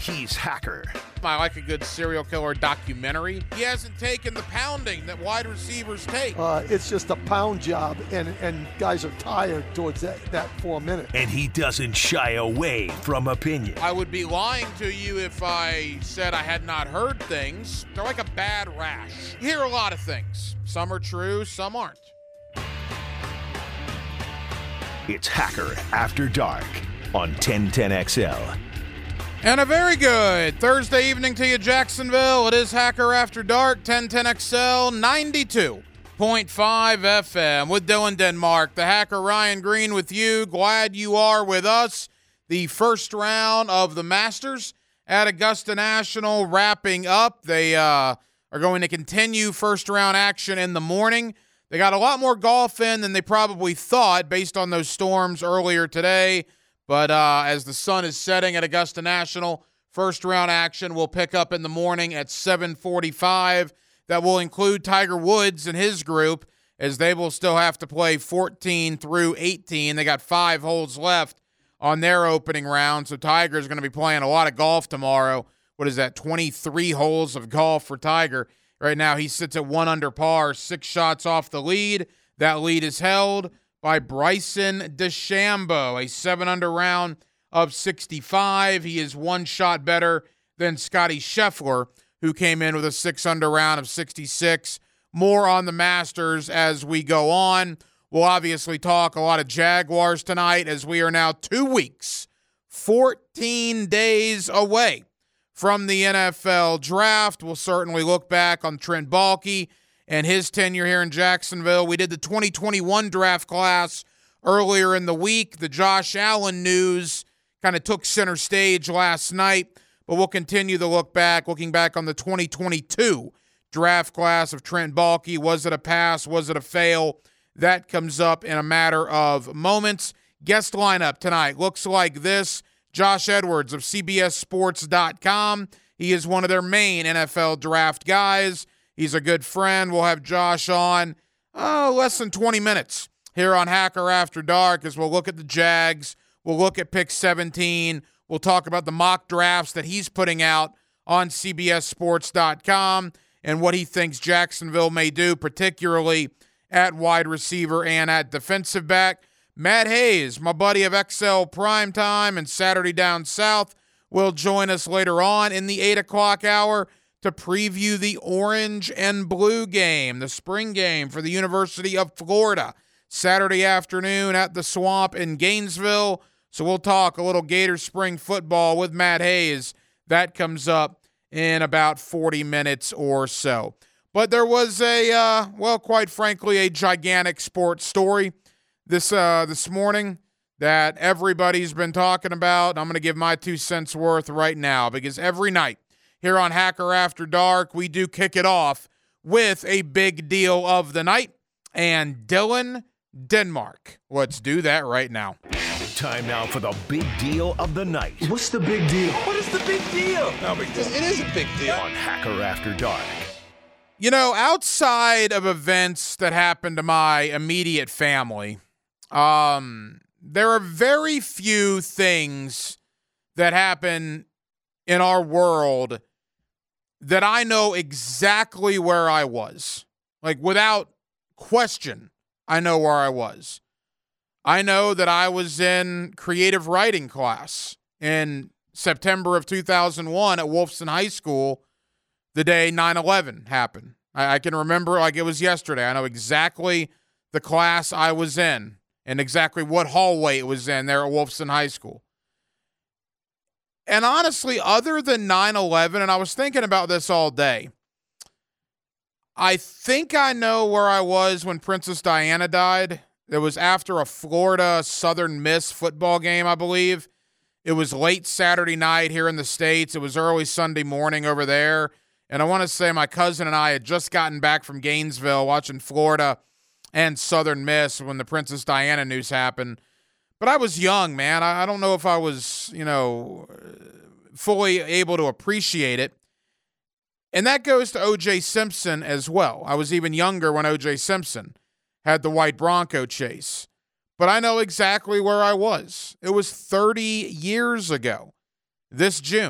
he's Hacker. I like a good serial killer documentary. He hasn't taken the pounding that wide receivers take. It's just a pound job, and guys are tired towards that 4 minutes. And he doesn't shy away from opinion. I would be lying to you if I said I had not heard things. They're like a bad rash. You hear a lot of things. Some are true, some aren't. It's Hacker After Dark on 1010XL. And a very good Thursday evening to you, Jacksonville. It is Hacker After Dark, 1010XL, 92.5 FM with Dylan Denmark. The Hacker Ryan Green with you. Glad you are with us. The first round of the Masters at Augusta National wrapping up. They are going to continue first round action in the morning. They got a lot more golf in than they probably thought based on those storms earlier today. But as the sun is setting at Augusta National, first round action will pick up in the morning at 7:45. That will include Tiger Woods and his group, as they will still have to play 14 through 18. They got 5 holes left on their opening round, so Tiger's going to be playing a lot of golf tomorrow. What is that, 23 holes of golf for Tiger? Right now he sits at 1 under par, 6 shots off the lead. That lead is held by Bryson DeChambeau, a 7 under round of 65. He is 1 shot better than Scotty Scheffler, who came in with a 6 under round of 66. More on the Masters as we go on. We'll obviously talk a lot of Jaguars tonight, as we are now 2 weeks, 14 days away from the NFL draft. We'll certainly look back on Trent Baalke and his tenure here in Jacksonville. We did the 2021 draft class earlier in the week. The Josh Allen news kind of took center stage last night, but we'll continue to look back, looking back on the 2022 draft class of Trent Baalke. Was it a pass? Was it a fail? That comes up in a matter of moments. Guest lineup tonight looks like this. Josh Edwards of CBSSports.com. He is one of their main NFL draft guys. He's a good friend. We'll have Josh on less than 20 minutes here on Hacker After Dark, as we'll look at the Jags. We'll look at pick 17. We'll talk about the mock drafts that he's putting out on CBSSports.com and what he thinks Jacksonville may do, particularly at wide receiver and at defensive back. Matt Hayes, my buddy of XL Primetime and Saturday Down South, will join us later on in the 8 o'clock hour to preview the orange and blue game, the spring game for the University of Florida, Saturday afternoon at the Swamp in Gainesville. So we'll talk a little Gator spring football with Matt Hayes. That comes up in about 40 minutes or so. But there was quite frankly, a gigantic sports story this morning that everybody's been talking about. I'm going to give my 2 cents worth right now, because every night here on Hacker After Dark, we do kick it off with a big deal of the night. And Dylan Denmark, let's do that right now. Time now for the big deal of the night. What's the big deal? What is the big deal? No big deal. It is a big deal. On Hacker After Dark. You know, outside of events that happened to my immediate family, there are very few things that happen in our world that I know exactly where I was. Like, without question, I know where I was. I know that I was in creative writing class in September of 2001 at Wolfson High School the day 9/11 happened. I can remember like it was yesterday. I know exactly the class I was in and exactly what hallway it was in there at Wolfson High School. And honestly, other than 9/11, and I was thinking about this all day, I think I know where I was when Princess Diana died. It was after a Florida Southern Miss football game, I believe. It was late Saturday night here in the States. It was early Sunday morning over there. And I want to say my cousin and I had just gotten back from Gainesville watching Florida and Southern Miss when the Princess Diana news happened. But I was young, man. I don't know if I was, fully able to appreciate it. And that goes to O.J. Simpson as well. I was even younger when O.J. Simpson had the white Bronco chase. But I know exactly where I was. It was 30 years ago, this June,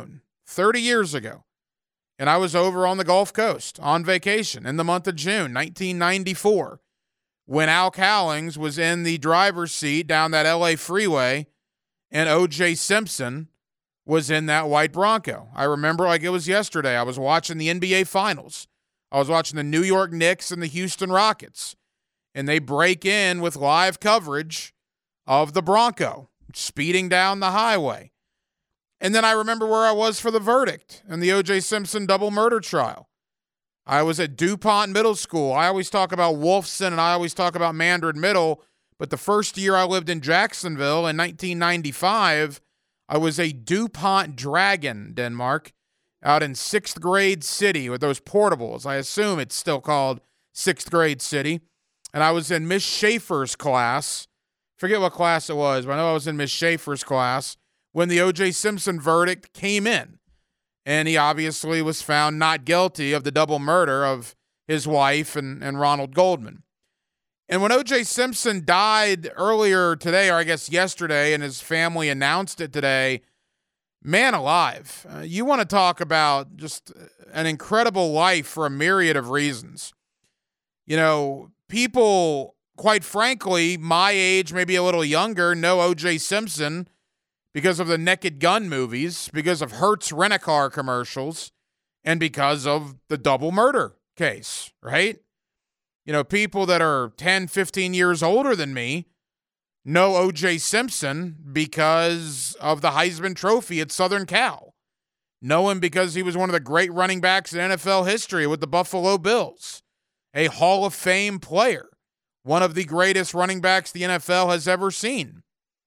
30 years ago. And I was over on the Gulf Coast on vacation in the month of June, 1994, when Al Cowlings was in the driver's seat down that LA freeway and O.J. Simpson was in that white Bronco. I remember like it was yesterday. I was watching the NBA Finals. I was watching the New York Knicks and the Houston Rockets, and they break in with live coverage of the Bronco speeding down the highway. And then I remember where I was for the verdict in the O.J. Simpson double murder trial. I was at DuPont Middle School. I always talk about Wolfson and I always talk about Mandarin Middle, but the first year I lived in Jacksonville in 1995, I was a DuPont Dragon, Denmark, out in 6th Grade City with those portables. I assume it's still called 6th Grade City. And I was in Miss Schaefer's class. Forget what class it was, but I know I was in Miss Schaefer's class when the O.J. Simpson verdict came in. And he obviously was found not guilty of the double murder of his wife and Ronald Goldman. And when O.J. Simpson died earlier today, or I guess yesterday, and his family announced it today, man alive, you want to talk about just an incredible life for a myriad of reasons. You know, people, quite frankly, my age, maybe a little younger, know O.J. Simpson because of the Naked Gun movies, because of Hertz Rent-A-Car commercials, and because of the double murder case, right? You know, people that are 10, 15 years older than me know O.J. Simpson because of the Heisman Trophy at Southern Cal. Know him because he was one of the great running backs in NFL history with the Buffalo Bills. A Hall of Fame player. One of the greatest running backs the NFL has ever seen.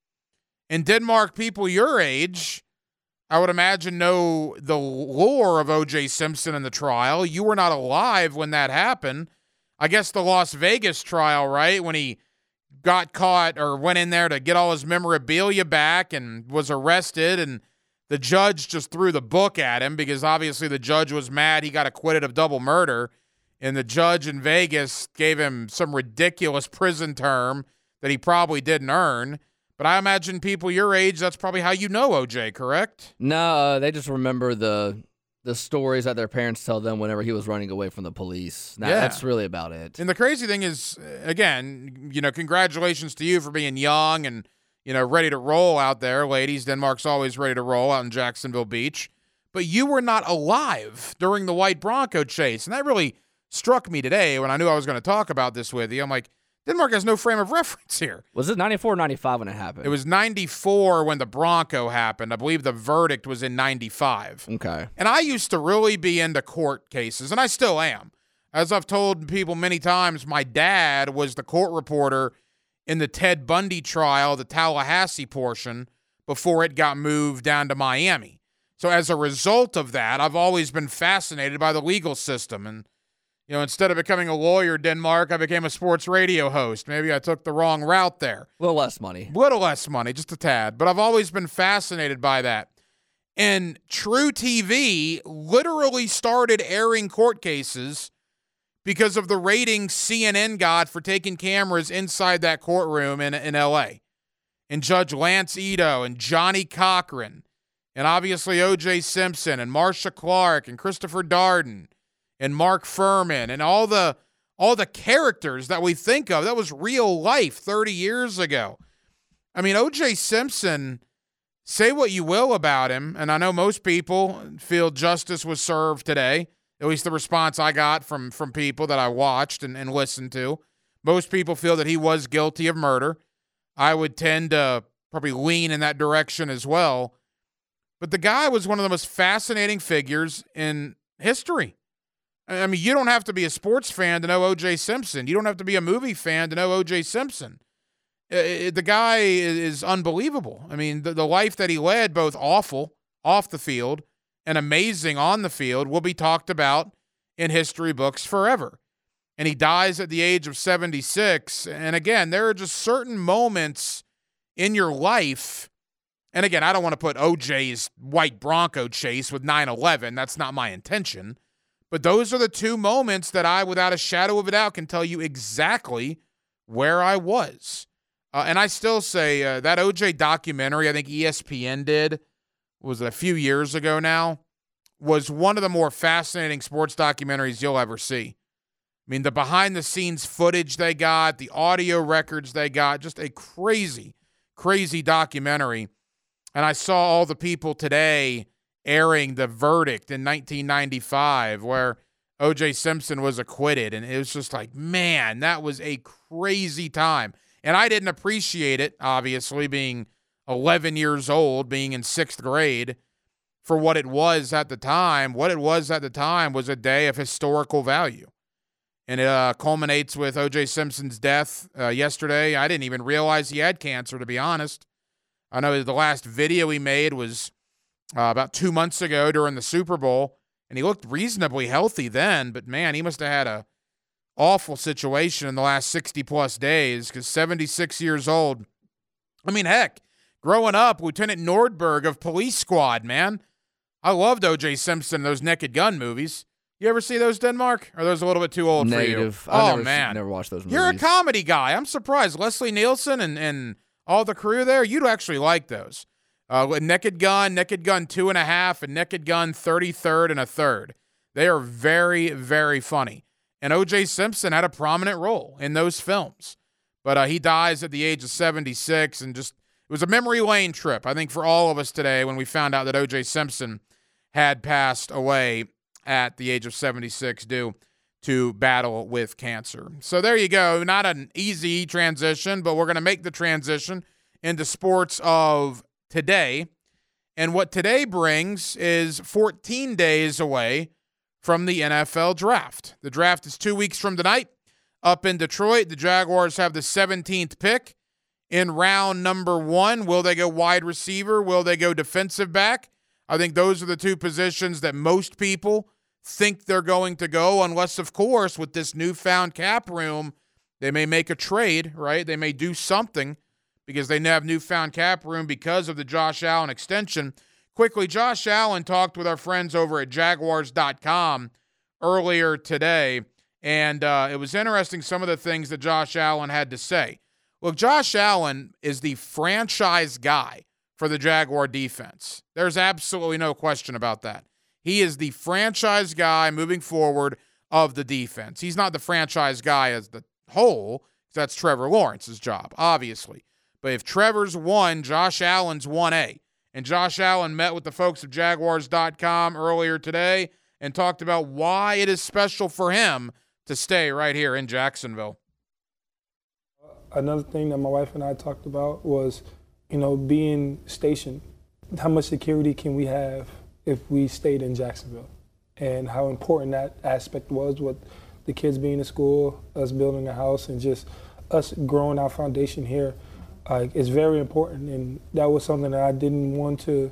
And Denmark people your age, I would imagine, know the lore of O.J. Simpson in the trial. You were not alive when that happened. I guess the Las Vegas trial, right? When he got caught or went in there to get all his memorabilia back and was arrested, and the judge just threw the book at him because obviously the judge was mad he got acquitted of double murder, and the judge in Vegas gave him some ridiculous prison term that he probably didn't earn. But I imagine people your age, that's probably how you know OJ, correct? No, they just remember the stories that their parents tell them whenever he was running away from the police. Now, that's really about it. And the crazy thing is, again, you know, congratulations to you for being young and, you know, ready to roll out there, ladies. Denmark's always ready to roll out in Jacksonville Beach. But you were not alive during the white Bronco chase. And that really struck me today when I knew I was going to talk about this with you. I'm like, Denmark has no frame of reference here. Was it 94 or 95 when it happened? It was 94 when the Bronco happened. I believe the verdict was in 95. Okay. And I used to really be into court cases, and I still am. As I've told people many times, my dad was the court reporter in the Ted Bundy trial, the Tallahassee portion, before it got moved down to Miami. So as a result of that, I've always been fascinated by the legal system. And you know, instead of becoming a lawyer, Denmark, I became a sports radio host. Maybe I took the wrong route there. A little less money. Just a tad. But I've always been fascinated by that. And True TV literally started airing court cases because of the ratings CNN got for taking cameras inside that courtroom in L.A. And Judge Lance Ito and Johnny Cochran and obviously O.J. Simpson and Marcia Clark and Christopher Darden and Mark Furman and all the characters that we think of. That was real life 30 years ago. I mean, O.J. Simpson, say what you will about him, and I know most people feel justice was served today, at least the response I got from people that I watched and listened to. Most people feel that he was guilty of murder. I would tend to probably lean in that direction as well. But the guy was one of the most fascinating figures in history. I mean, you don't have to be a sports fan to know O.J. Simpson. You don't have to be a movie fan to know O.J. Simpson. The guy is unbelievable. I mean, the life that he led, both awful off the field and amazing on the field, will be talked about in history books forever. And he dies at the age of 76. And again, there are just certain moments in your life. And again, I don't want to put O.J.'s white Bronco chase with 9/11. That's not my intention. But those are the two moments that I, without a shadow of a doubt, can tell you exactly where I was. And I still say that O.J. documentary, I think ESPN did, was it a few years ago now? was one of the more fascinating sports documentaries you'll ever see. I mean, the behind-the-scenes footage they got, the audio records they got, just a crazy, crazy documentary. And I saw all the people today airing the verdict in 1995 where O.J. Simpson was acquitted. And it was just like, man, that was a crazy time. And I didn't appreciate it, obviously, being 11 years old, being in 6th grade, for what it was at the time. What it was at the time was a day of historical value. And it culminates with O.J. Simpson's death yesterday. I didn't even realize he had cancer, to be honest. I know the last video he made was about 2 months ago during the Super Bowl, and he looked reasonably healthy then, but man, he must have had a awful situation in the last 60-plus days because 76 years old. I mean, heck, growing up, Lieutenant Nordberg of Police Squad, man. I loved O.J. Simpson, those Naked Gun movies. You ever see those, Denmark? Or are those a little bit too old Negative. for you? Never watched those movies. You're a comedy guy. I'm surprised. Leslie Nielsen and all the crew there, you'd actually like those. Naked Gun 2.5, and Naked Gun 33rd and a third. They are very, very funny. And O.J. Simpson had a prominent role in those films. But he dies at the age of 76, and just it was a memory lane trip, I think, for all of us today when we found out that O.J. Simpson had passed away at the age of 76 due to battle with cancer. So there you go. Not an easy transition, but we're going to make the transition into sports of today. And what today brings is 14 days away from the NFL draft. The draft is 2 weeks from tonight up in Detroit. The Jaguars have the 17th pick in round number 1. Will they go wide receiver? Will they go defensive back? I think those are the two positions that most people think they're going to go, unless, of course, with this newfound cap room, they may make a trade, right? They may do something because they have newfound cap room because of the Josh Allen extension. Quickly, Josh Allen talked with our friends over at Jaguars.com earlier today, and it was interesting some of the things that Josh Allen had to say. Look, Josh Allen is the franchise guy for the Jaguar defense. There's absolutely no question about that. He is the franchise guy moving forward of the defense. He's not the franchise guy as the whole, because that's Trevor Lawrence's job, obviously. But if Trevor's 1, Josh Allen's 1A. And Josh Allen met with the folks of Jaguars.com earlier today and talked about why it is special for him to stay right here in Jacksonville. Another thing that my wife and I talked about was, being stationed. How much security can we have if we stayed in Jacksonville, and how important that aspect was with the kids being in school, us building a house, and just us growing our foundation here. It's very important, and that was something that I didn't want to,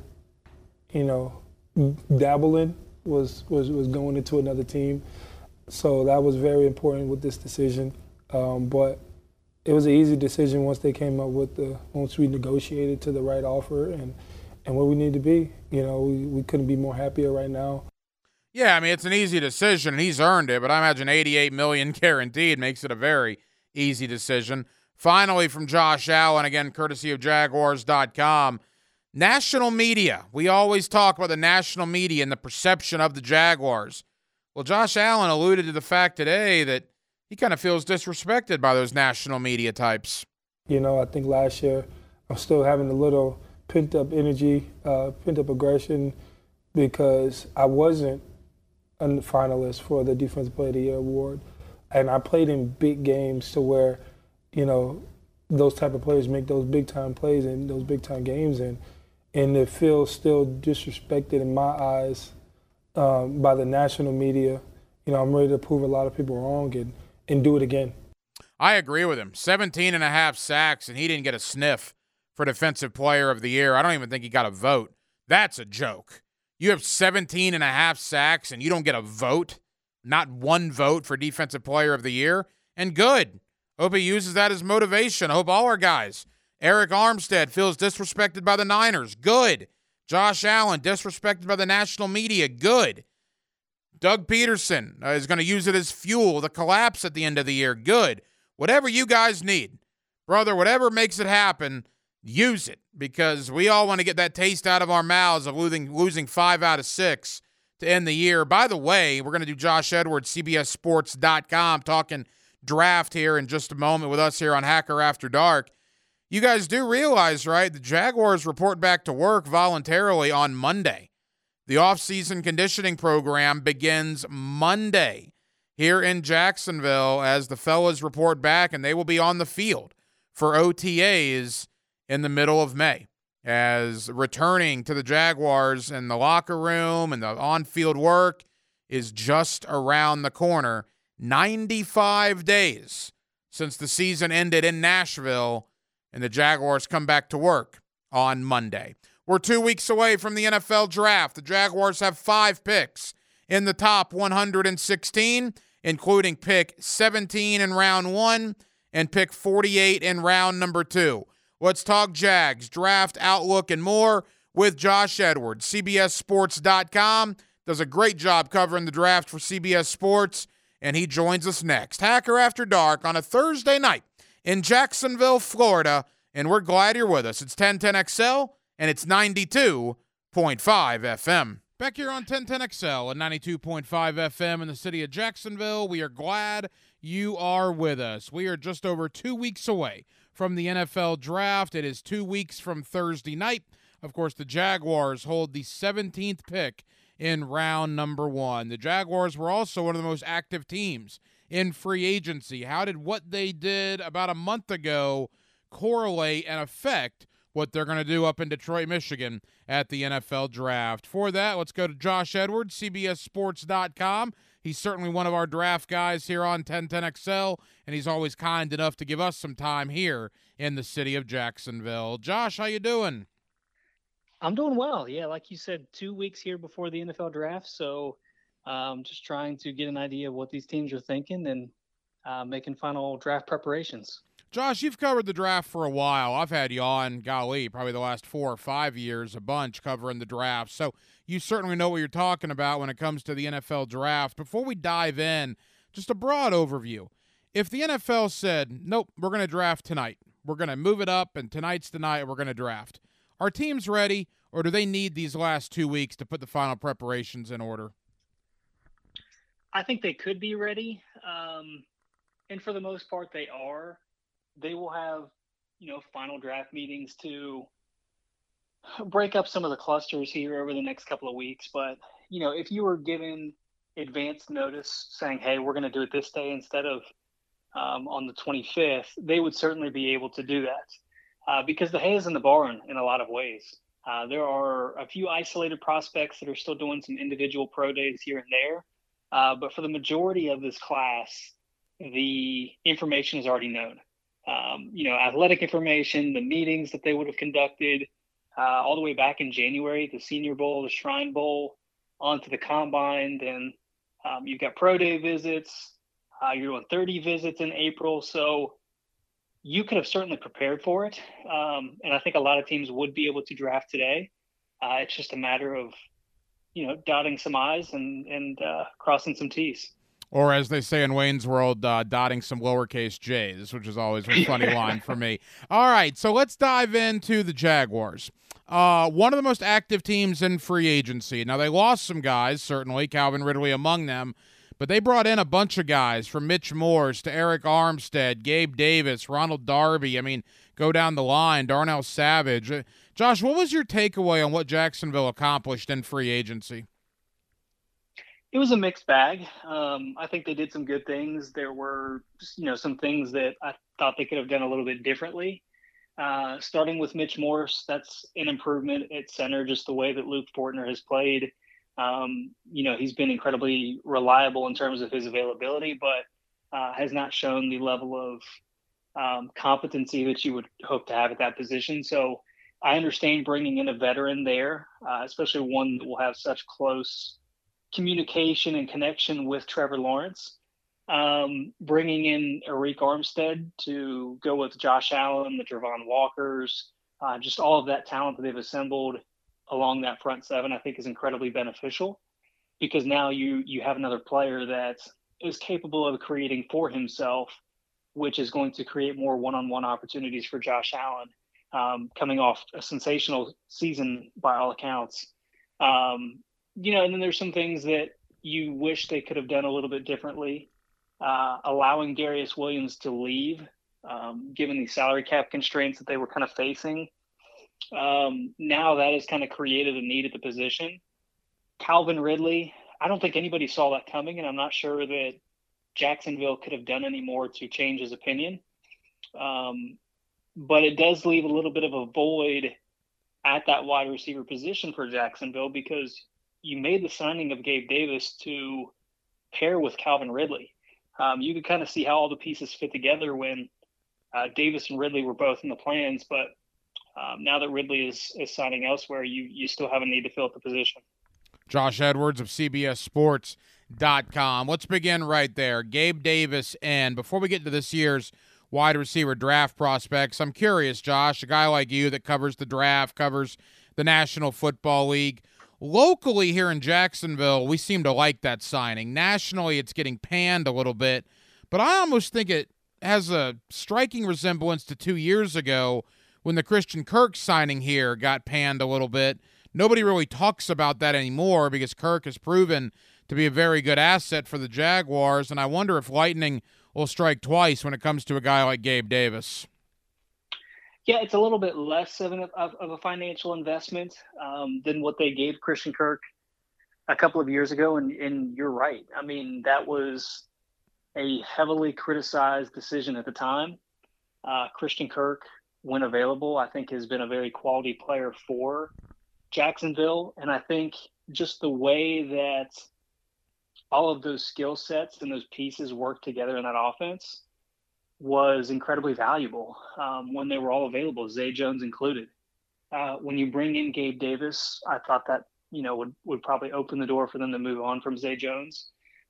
dabble in, was going into another team. So that was very important with this decision. But it was an easy decision once once we negotiated to the right offer and where we need to be. We couldn't be more happier right now. Yeah, I mean, it's an easy decision, and he's earned it, but I imagine $88 million guaranteed makes it a very easy decision. Finally, from Josh Allen, again, courtesy of Jaguars.com, national media. We always talk about the national media and the perception of the Jaguars. Well, Josh Allen alluded to the fact today that he kind of feels disrespected by those national media types. I think last year I'm still having a little pent-up energy, pent-up aggression, because I wasn't a finalist for the Defensive Player of the Year award. And I played in big games to where, those type of players make those big-time plays in those big-time games. And it feels still disrespected in my eyes by the national media. I'm ready to prove a lot of people wrong and do it again. I agree with him. 17.5 sacks, and he didn't get a sniff for Defensive Player of the Year. I don't even think he got a vote. That's a joke. You have 17.5 sacks, and you don't get a vote? Not one vote for Defensive Player of the Year? And good. Hope he uses that as motivation. I hope all our guys. Eric Armstead feels disrespected by the Niners. Good. Josh Allen, disrespected by the national media. Good. Doug Peterson is going to use it as fuel, the collapse at the end of the year. Good. Whatever you guys need. Brother, whatever makes it happen, use it, because we all want to get that taste out of our mouths of losing 5 out of 6 to end the year. By the way, we're going to do Josh Edwards, CBSSports.com, talking draft here in just a moment with us here on Hacker After Dark. You guys do realize, right, the Jaguars report back to work voluntarily on Monday. The off-season conditioning program begins Monday here in Jacksonville as the fellas report back, and they will be on the field for OTAs in the middle of May. As returning to the Jaguars and the locker room and the on-field work is just around the corner. 95 days since the season ended in Nashville, and the Jaguars come back to work on Monday. We're 2 weeks away from the NFL draft. The Jaguars have 5 picks in the top 116, including pick 17 in round 1 and pick 48 in round number 2. Let's talk Jags, draft, outlook, and more with Josh Edwards. CBSSports.com does a great job covering the draft for CBS Sports, and he joins us next. Hacker After Dark on a Thursday night in Jacksonville, Florida, and we're glad you're with us. It's 1010XL, and it's 92.5 FM. Back here on 1010XL and 92.5 FM in the city of Jacksonville, we are glad you are with us. We are just over 2 weeks away from the NFL draft. It is 2 weeks from Thursday night. Of course, the Jaguars hold the 17th pick in round number 1. The Jaguars were also one of the most active teams in free agency. How did what they did about a month ago correlate and affect what they're going to do up in Detroit, Michigan at the NFL draft? For that, let's go to Josh Edwards, CBSSports.com. He's certainly one of our draft guys here on 1010XL, and he's always kind enough to give us some time here in the city of Jacksonville. Josh, how you doing? I'm doing well. Yeah, like you said, 2 weeks here before the NFL draft, so just trying to get an idea of what these teams are thinking and making final draft preparations. Josh, you've covered the draft for a while. I've had you on, golly, probably the last 4 or 5 years, a bunch covering the draft. So you certainly know what you're talking about when it comes to the NFL draft. Before we dive in, just a broad overview. If the NFL said, nope, we're going to draft tonight, we're going to move it up, and tonight's the night we're going to draft, are teams ready, or do they need these last 2 weeks to put the final preparations in order? I think they could be ready, and for the most part they are. They will have, final draft meetings to break up some of the clusters here over the next couple of weeks. But, if you were given advance notice saying, hey, we're going to do it this day instead of on the 25th, they would certainly be able to do that because the hay is in the barn in a lot of ways. There are a few isolated prospects that are still doing some individual pro days here and there. But for the majority of this class, the information is already known. Athletic information, the meetings that they would have conducted all the way back in January, the Senior Bowl, the Shrine Bowl, onto the Combine. Then you've got pro day visits. You're doing 30 visits in April. So you could have certainly prepared for it. And I think a lot of teams would be able to draft today. It's just a matter of, dotting some I's and crossing some T's. Or as they say in Wayne's World, dotting some lowercase j's, which is always a funny line for me. All right, so let's dive into the Jaguars. One of the most active teams in free agency. Now, they lost some guys, certainly, Calvin Ridley among them, but they brought in a bunch of guys from Mitch Morse to Eric Armstead, Gabe Davis, Ronald Darby. I mean, go down the line, Darnell Savage. Josh, what was your takeaway on what Jacksonville accomplished in free agency? It was a mixed bag. I think they did some good things. There were, some things that I thought they could have done a little bit differently. Starting with Mitch Morse, that's an improvement at center, just the way that Luke Fortner has played. He's been incredibly reliable in terms of his availability, but has not shown the level of competency that you would hope to have at that position. So I understand bringing in a veteran there, especially one that will have such close communication and connection with Trevor Lawrence. Bringing in Eric Armstead to go with Josh Allen, the Javon Walkers, just all of that talent that they've assembled along that front seven, I think is incredibly beneficial because now you have another player that is capable of creating for himself, which is going to create more one-on-one opportunities for Josh Allen, coming off a sensational season by all accounts. And then there's some things that you wish they could have done a little bit differently. Allowing Darius Williams to leave, given the salary cap constraints that they were kind of facing. Now that has kind of created a need at the position. Calvin Ridley, I don't think anybody saw that coming, and I'm not sure that Jacksonville could have done any more to change his opinion. But it does leave a little bit of a void at that wide receiver position for Jacksonville, because you made the signing of Gabe Davis to pair with Calvin Ridley. You could kind of see how all the pieces fit together when Davis and Ridley were both in the plans, but now that Ridley is signing elsewhere, you still have a need to fill up the position. Josh Edwards of CBSSports.com. Let's begin right there. Gabe Davis, and before we get to this year's wide receiver draft prospects, I'm curious, Josh, a guy like you that covers the draft, covers the National Football League. Locally here in Jacksonville, we seem to like that signing. Nationally, it's getting panned a little bit, but I almost think it has a striking resemblance to 2 years ago when the Christian Kirk signing here got panned a little bit. Nobody really talks about that anymore because Kirk has proven to be a very good asset for the Jaguars, and I wonder if lightning will strike twice when it comes to a guy like Gabe Davis. Yeah, it's a little bit less of a financial investment than what they gave Christian Kirk a couple of years ago, and you're right. I mean, that was a heavily criticized decision at the time. Christian Kirk, when available, I think has been a very quality player for Jacksonville, and I think just the way that all of those skill sets and those pieces work together in that offense was incredibly valuable when they were all available, Zay Jones included. When you bring in Gabe Davis, I thought that would probably open the door for them to move on from Zay Jones.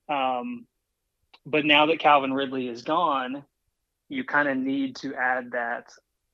But now that Calvin Ridley is gone, you kind of need to add that,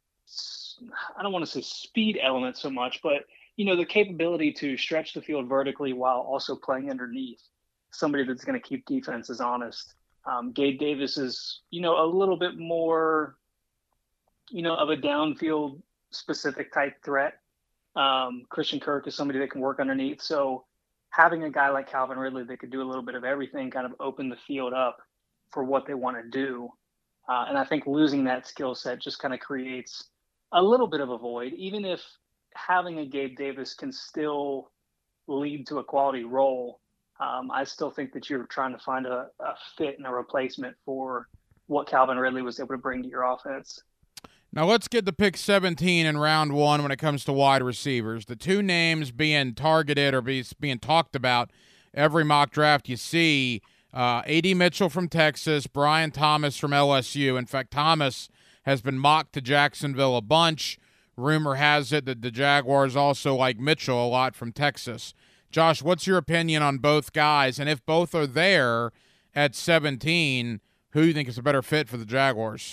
I don't want to say speed element so much, but the capability to stretch the field vertically while also playing underneath, somebody that's going to keep defenses honest. Gabe Davis is, a little bit more, of a downfield specific type threat. Christian Kirk is somebody that can work underneath. So having a guy like Calvin Ridley that could do a little bit of everything kind of open the field up for what they want to do. And I think losing that skill set just kind of creates a little bit of a void, even if having a Gabe Davis can still lead to a quality role. I still think that you're trying to find a fit and a replacement for what Calvin Ridley was able to bring to your offense. Now let's get to pick 17 in round one when it comes to wide receivers. The two names being targeted or being talked about every mock draft you see, A.D. Mitchell from Texas, Brian Thomas from LSU. In fact, Thomas has been mocked to Jacksonville a bunch. Rumor has it that the Jaguars also like Mitchell a lot from Texas. Josh, what's your opinion on both guys? And if both are there at 17, who do you think is a better fit for the Jaguars?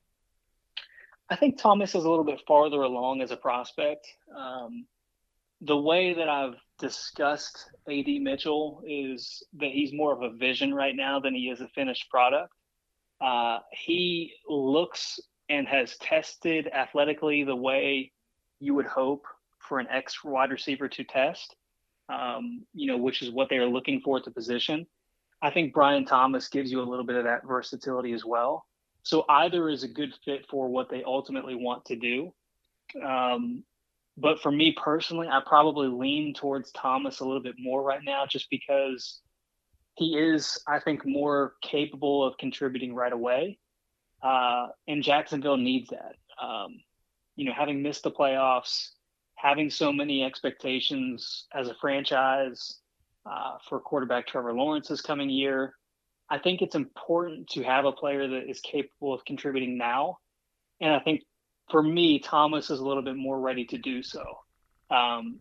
I think Thomas is a little bit farther along as a prospect. The way that I've discussed A.D. Mitchell is that he's more of a vision right now than he is a finished product. He looks and has tested athletically the way you would hope for an ex-wide receiver to test, which is what they are looking for at the position. I think Brian Thomas gives you a little bit of that versatility as well. So either is a good fit for what they ultimately want to do. But for me personally, I probably lean towards Thomas a little bit more right now just because he is, I think, more capable of contributing right away. And Jacksonville needs that. Having missed the playoffs, having so many expectations as a franchise for quarterback Trevor Lawrence this coming year, I think it's important to have a player that is capable of contributing now. And I think for me, Thomas is a little bit more ready to do so. Coming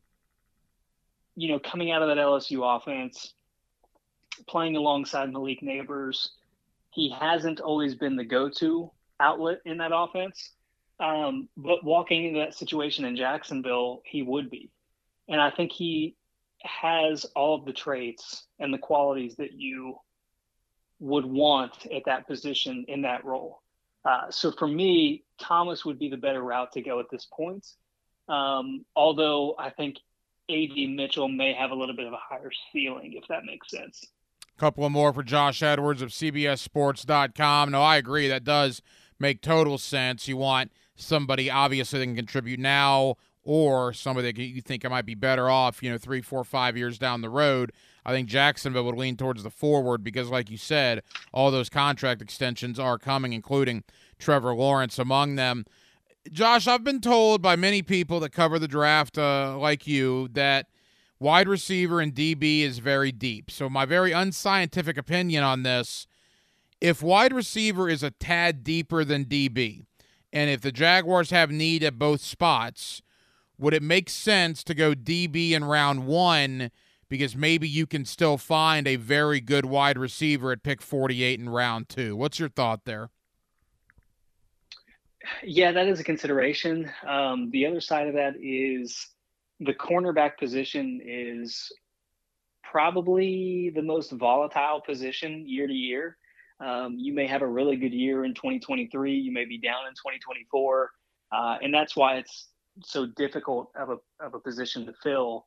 out of that LSU offense, playing alongside Malik Neighbors, he hasn't always been the go-to outlet in that offense. But walking into that situation in Jacksonville, he would be. And I think he has all of the traits and the qualities that you would want at that position in that role. So for me, Thomas would be the better route to go at this point. Although I think A.D. Mitchell may have a little bit of a higher ceiling, if that makes sense. Couple of more for Josh Edwards of CBSSports.com. No, I agree. That does make total sense. You want somebody, obviously, that can contribute now, or somebody that you think might be better off, 3, 4, 5 years down the road. I think Jacksonville would lean towards the forward because, like you said, all those contract extensions are coming, including Trevor Lawrence among them. Josh, I've been told by many people that cover the draft like you that wide receiver and DB is very deep. So my very unscientific opinion on this, if wide receiver is a tad deeper than DB, and if the Jaguars have need at both spots, would it make sense to go DB in round 1 because maybe you can still find a very good wide receiver at pick 48 in round 2? What's your thought there? Yeah, that is a consideration. The other side of that is the cornerback position is probably the most volatile position year to year. You may have a really good year in 2023. You may be down in 2024. And that's why it's so difficult of a position to fill.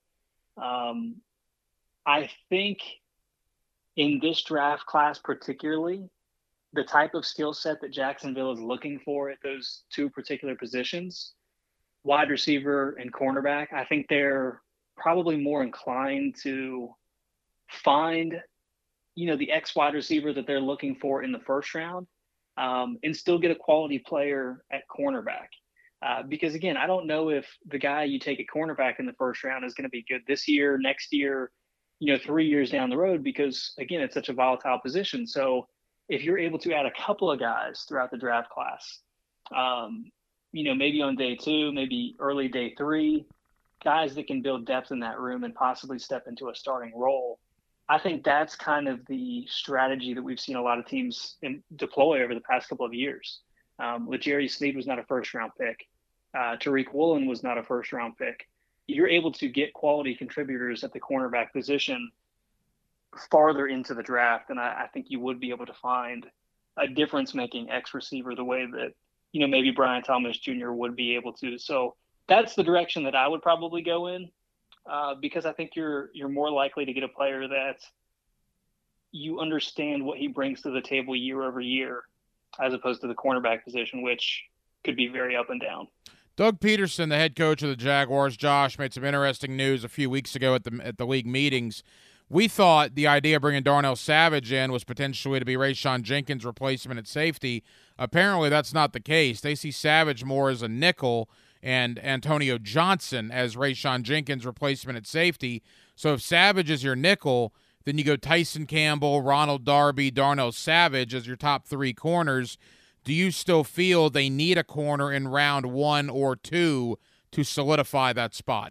I think in this draft class particularly, the type of skill set that Jacksonville is looking for at those two particular positions, wide receiver and cornerback, I think they're probably more inclined to find, the X wide receiver that they're looking for in the first round, and still get a quality player at cornerback. Because again, I don't know if the guy you take at cornerback in the first round is going to be good this year, next year, 3 years down the road, because again, it's such a volatile position. So if you're able to add a couple of guys throughout the draft class, maybe on day 2, maybe early day 3, guys that can build depth in that room and possibly step into a starting role, I think that's kind of the strategy that we've seen a lot of teams deploy over the past couple of years. L'Jarius Sneed was not a first-round pick. Tariq Woolen was not a first-round pick. You're able to get quality contributors at the cornerback position farther into the draft, and I think you would be able to find a difference-making X receiver the way that, maybe Brian Thomas Jr. would be able to. So that's the direction that I would probably go in, because I think you're more likely to get a player that you understand what he brings to the table year over year, as opposed to the cornerback position, which could be very up and down. Doug Peterson, the head coach of the Jaguars, Josh, made some interesting news a few weeks ago at the league meetings. We thought the idea of bringing Darnell Savage in was potentially to be Rayshawn Jenkins' replacement at safety. Apparently, that's not the case. They see Savage more as a nickel and Antonio Johnson as Rayshawn Jenkins' replacement at safety. So if Savage is your nickel, then you go Tyson Campbell, Ronald Darby, Darnell Savage as your top 3 corners. Do you still feel they need a corner in round 1 or 2 to solidify that spot?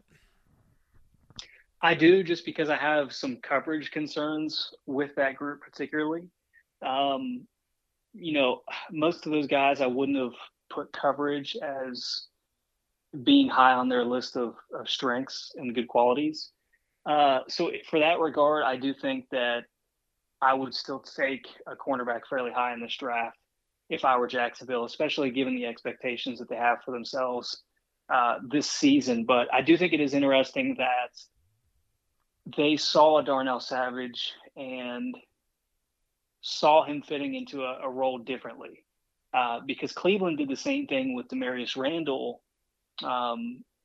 I do, just because I have some coverage concerns with that group particularly. Most of those guys I wouldn't have put coverage as being high on their list of strengths and good qualities. So for that regard, I do think that I would still take a cornerback fairly high in this draft if I were Jacksonville, especially given the expectations that they have for themselves this season. But I do think it is interesting that they saw a Darnell Savage and saw him fitting into a role differently, because Cleveland did the same thing with Demarius Randall, a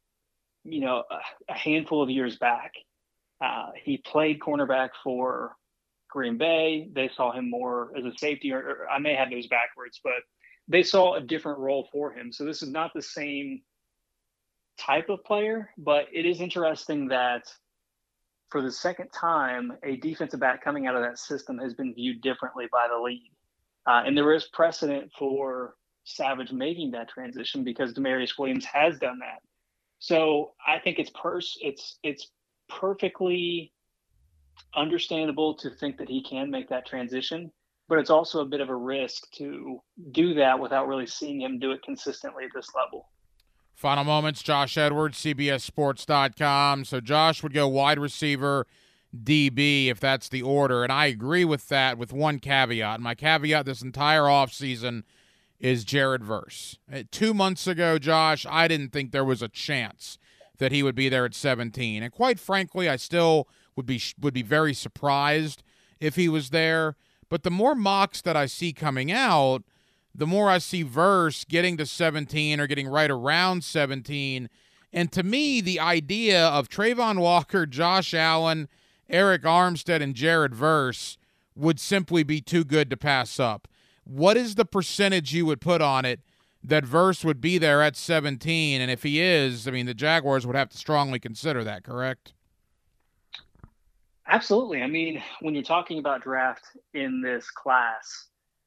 handful of years back. He played cornerback for Green Bay. They saw him more as a safety, or I may have those backwards, but they saw a different role for him. So this is not the same type of player, but it is interesting that for the second time, a defensive back coming out of that system has been viewed differently by the league. And there is precedent for Savage making that transition because Demarius Williams has done that. So I think it's perfectly understandable to think that he can make that transition, but it's also a bit of a risk to do that without really seeing him do it consistently at this level. Final moments, Josh Edwards, CBSSports.com. So Josh would go wide receiver, DB, if that's the order, and I agree with that with one caveat. My caveat this entire offseason is Jared Verse. 2 months ago, Josh, I didn't think there was a chance that he would be there at 17. And quite frankly, I still would be very surprised if he was there. But the more mocks that I see coming out, the more I see Verse getting to 17 or getting right around 17. And to me, the idea of Trayvon Walker, Josh Allen, Eric Armstead, and Jared Verse would simply be too good to pass up. What is the percentage you would put on it that Verse would be there at 17? And if he is, I mean, the Jaguars would have to strongly consider that, correct? Absolutely. I mean, when you're talking about draft in this class,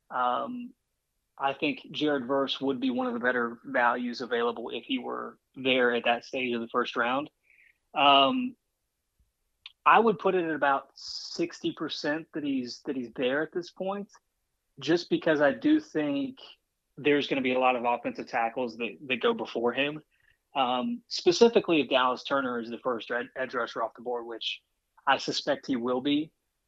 I think Jared Verse would be one of the better values available if he were there at that stage of the first round. I would put it at about 60% that he's there at this point, just because I do think there's going to be a lot of offensive tackles that go before him. Specifically, if Dallas Turner is the first edge rusher off the board, which I suspect he will be.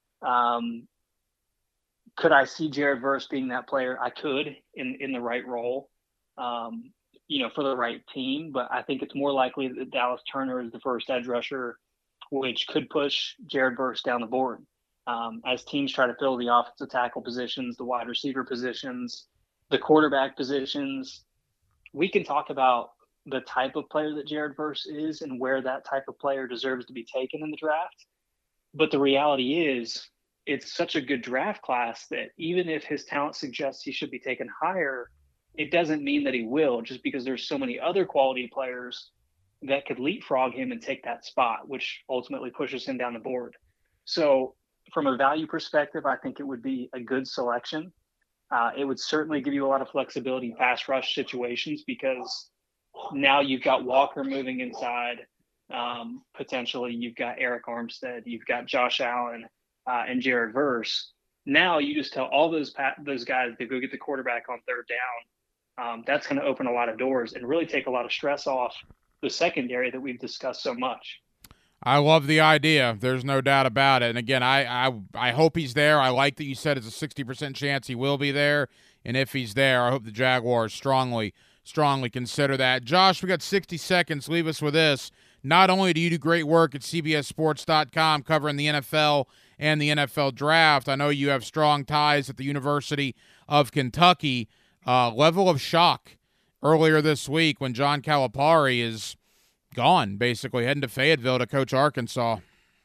Could I see Jared Verse being that player? I could in the right role, for the right team. But I think it's more likely that Dallas Turner is the first edge rusher, which could push Jared Verse down the board. As teams try to fill the offensive tackle positions, the wide receiver positions, the quarterback positions, we can talk about the type of player that Jared Verse is and where that type of player deserves to be taken in the draft. But the reality is, it's such a good draft class that even if his talent suggests he should be taken higher, it doesn't mean that he will, just because there's so many other quality players that could leapfrog him and take that spot, which ultimately pushes him down the board. So from a value perspective, I think it would be a good selection. It would certainly give you a lot of flexibility in pass rush situations, because now you've got Walker moving inside. Potentially you've got Eric Armstead, you've got Josh Allen, and Jared Verse. Now you just tell all those guys to go get the quarterback on third down. That's going to open a lot of doors and really take a lot of stress off the secondary that we've discussed so much. I love the idea. There's no doubt about it. And again, I hope he's there. I like that you said it's a 60% chance he will be there. And if he's there, I hope the Jaguars strongly consider that. Josh, we got 60 seconds. Leave us with this. Not only do you do great work at CBSSports.com covering the NFL and the NFL draft, I know you have strong ties at the University of Kentucky. Level of shock earlier this week when John Calipari is gone, basically heading to Fayetteville to coach Arkansas.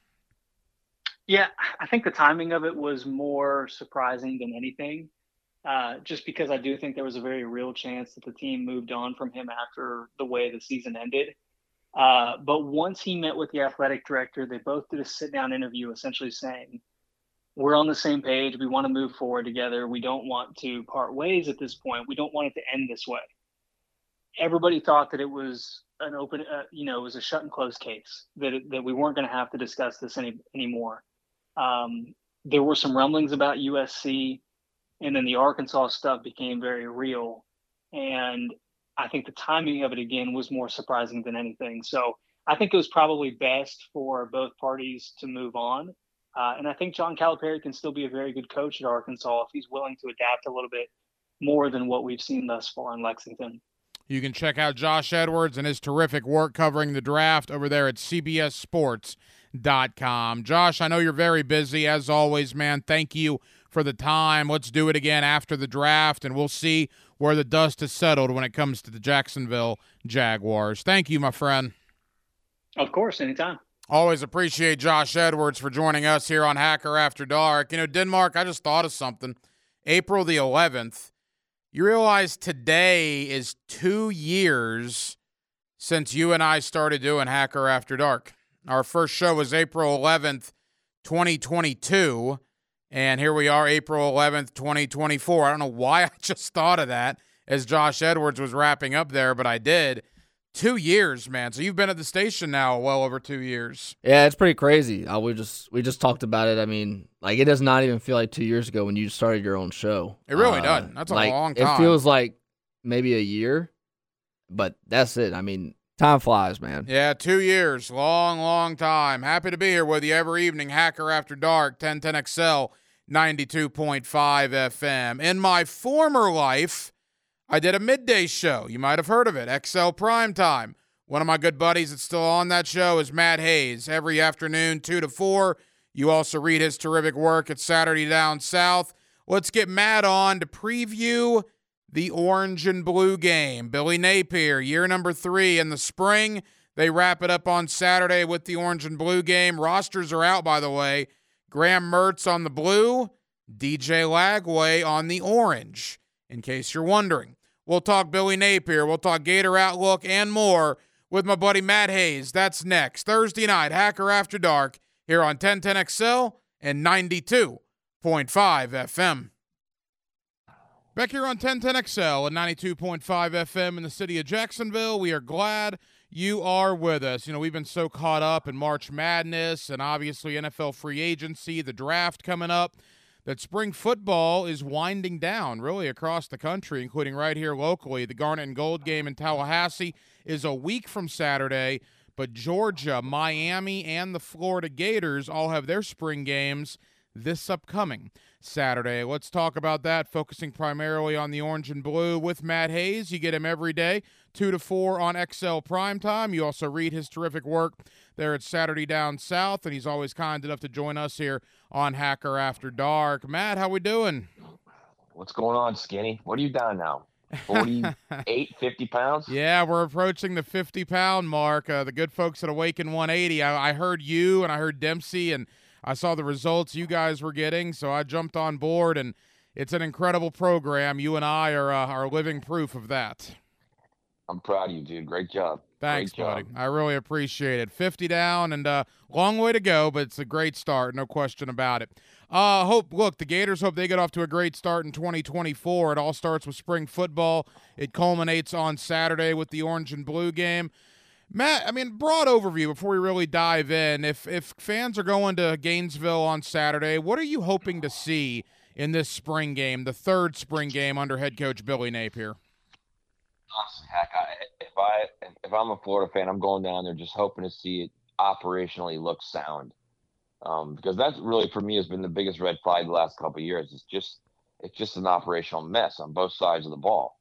Yeah, I think the timing of it was more surprising than anything, just because I do think there was a very real chance that the team moved on from him after the way the season ended. But once he met with the athletic director, they both did a sit-down interview essentially saying, we're on the same page. We want to move forward together. We don't want to part ways at this point. We don't want it to end this way. Everybody thought that it was an open, it was a shut and close case, that we weren't going to have to discuss this anymore. There were some rumblings about USC, and then the Arkansas stuff became very real. And I think the timing of it, again, was more surprising than anything. So I think it was probably best for both parties to move on. And I think John Calipari can still be a very good coach at Arkansas if he's willing to adapt a little bit more than what we've seen thus far in Lexington. You can check out Josh Edwards and his terrific work covering the draft over there at CBSSports.com. Josh, I know you're very busy. As always, man, thank you for the time. Let's do it again after the draft, and we'll see where the dust has settled when it comes to the Jacksonville Jaguars. Thank you, my friend. Of course, anytime. Always appreciate Josh Edwards for joining us here on Hacker After Dark. You know, Denmark, I just thought of something. April the 11th, you realize today is 2 years since you and I started doing Hacker After Dark. Our first show was April 11th, 2022, and here we are, April 11th, 2024. I don't know why I just thought of that as Josh Edwards was wrapping up there, but I did. 2 years, man. So you've been at the station now well over 2 years. Yeah, it's pretty crazy. We just talked about it. I mean, like, it does not even feel like 2 years ago when you started your own show. It really doesn't. That's a long time. It feels like maybe a year, but that's it. I mean, time flies, man. Yeah, 2 years. Long time. Happy to be here with you every evening. Hacker After Dark, 1010XL, 92.5 FM. In my former life, I did a midday show. You might have heard of it, XL Primetime, One of my good buddies that's still on that show is Matt Hayes. Every afternoon, 2 to 4. You also read his terrific work at Saturday Down South. Let's get Matt on to preview the orange and blue game. Billy Napier, year number 3 in the spring. They wrap it up on Saturday with the orange and blue game. Rosters are out, by the way. Graham Mertz on the blue, DJ Lagway on the orange, in case you're wondering. We'll talk Billy Napier. We'll talk Gator Outlook and more with my buddy Matt Hayes. That's next. Thursday night, Hacker After Dark, here on 1010XL and 92.5 FM. Back here on 1010XL and 92.5 FM in the city of Jacksonville. We are glad you are with us. You know, we've been so caught up in March Madness and obviously NFL free agency, the draft coming up, that spring football is winding down really across the country, including right here locally. The Garnet and Gold game in Tallahassee is a week from Saturday, but Georgia, Miami, and the Florida Gators all have their spring games this upcoming Saturday. Let's talk about that, focusing primarily on the orange and blue with Matt Hayes. You get him every day, 2 to 4 on XL Primetime. You also read his terrific work there at Saturday Down South, and he's always kind enough to join us here on Hacker After Dark. Matt, how we doing? What's going on, Skinny? What are you down now? 48, 50 pounds? Yeah, we're approaching the 50-pound mark. The good folks at Awaken 180. I heard you and I heard Dempsey, and I saw the results you guys were getting, so I jumped on board, and it's an incredible program. You and I are living proof of that. I'm proud of you, dude. Great job. Thanks, Great buddy. job. I really appreciate it. 50 down and long way to go, but it's a great start, no question about it. Look, the Gators hope they get off to a great start in 2024. It all starts with spring football. It culminates on Saturday with the orange and blue game. Matt, I mean, broad overview before we really dive in. If fans are going to Gainesville on Saturday, what are you hoping to see in this spring game, the third spring game under head coach Billy Napier? Honestly, heck, if I'm a Florida fan, I'm going down there just hoping to see it operationally look sound. Because that's really, for me, has been the biggest red flag the last couple of years. It's just an operational mess on both sides of the ball.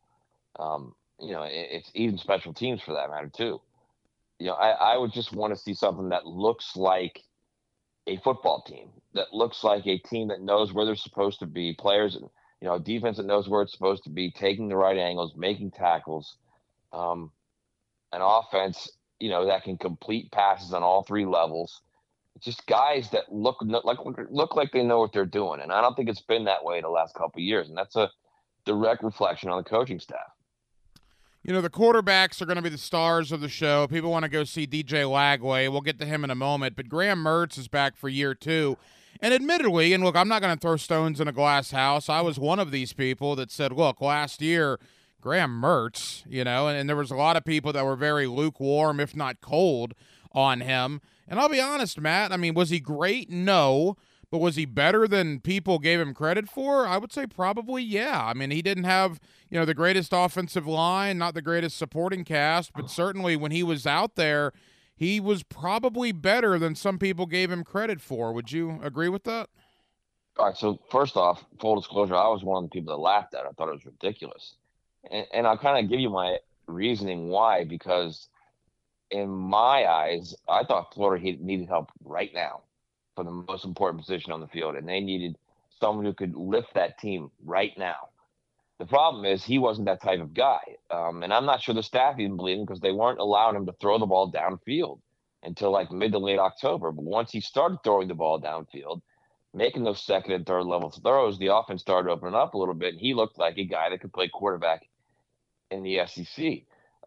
It's even special teams for that matter too. I would just want to see something that looks like a football team, that looks like a team that knows where they're supposed to be, players, a defense that knows where it's supposed to be, taking the right angles, making tackles, an offense, that can complete passes on all three levels. It's just guys that look like they know what they're doing. And I don't think it's been that way the last couple of years. And that's a direct reflection on the coaching staff. The quarterbacks are going to be the stars of the show. People want to go see DJ Lagway. We'll get to him in a moment. But Graham Mertz is back for year 2. And admittedly, and look, I'm not going to throw stones in a glass house. I was one of these people that said, look, last year, Graham Mertz, and there was a lot of people that were very lukewarm, if not cold, on him. And I'll be honest, Matt, I mean, was he great? No. But was he better than people gave him credit for? I would say probably, yeah. I mean, he didn't have, the greatest offensive line, not the greatest supporting cast, but certainly when he was out there, he was probably better than some people gave him credit for. Would you agree with that? All right, so first off, full disclosure, I was one of the people that laughed at it. I thought it was ridiculous. And I'll kind of give you my reasoning why, because in my eyes, I thought Florida needed help right now for the most important position on the field, and they needed someone who could lift that team right now. The problem is he wasn't that type of guy, and I'm not sure the staff even believed him because they weren't allowing him to throw the ball downfield until like mid to late October. But once he started throwing the ball downfield, making those second and third level throws, the offense started opening up a little bit, and he looked like a guy that could play quarterback in the SEC.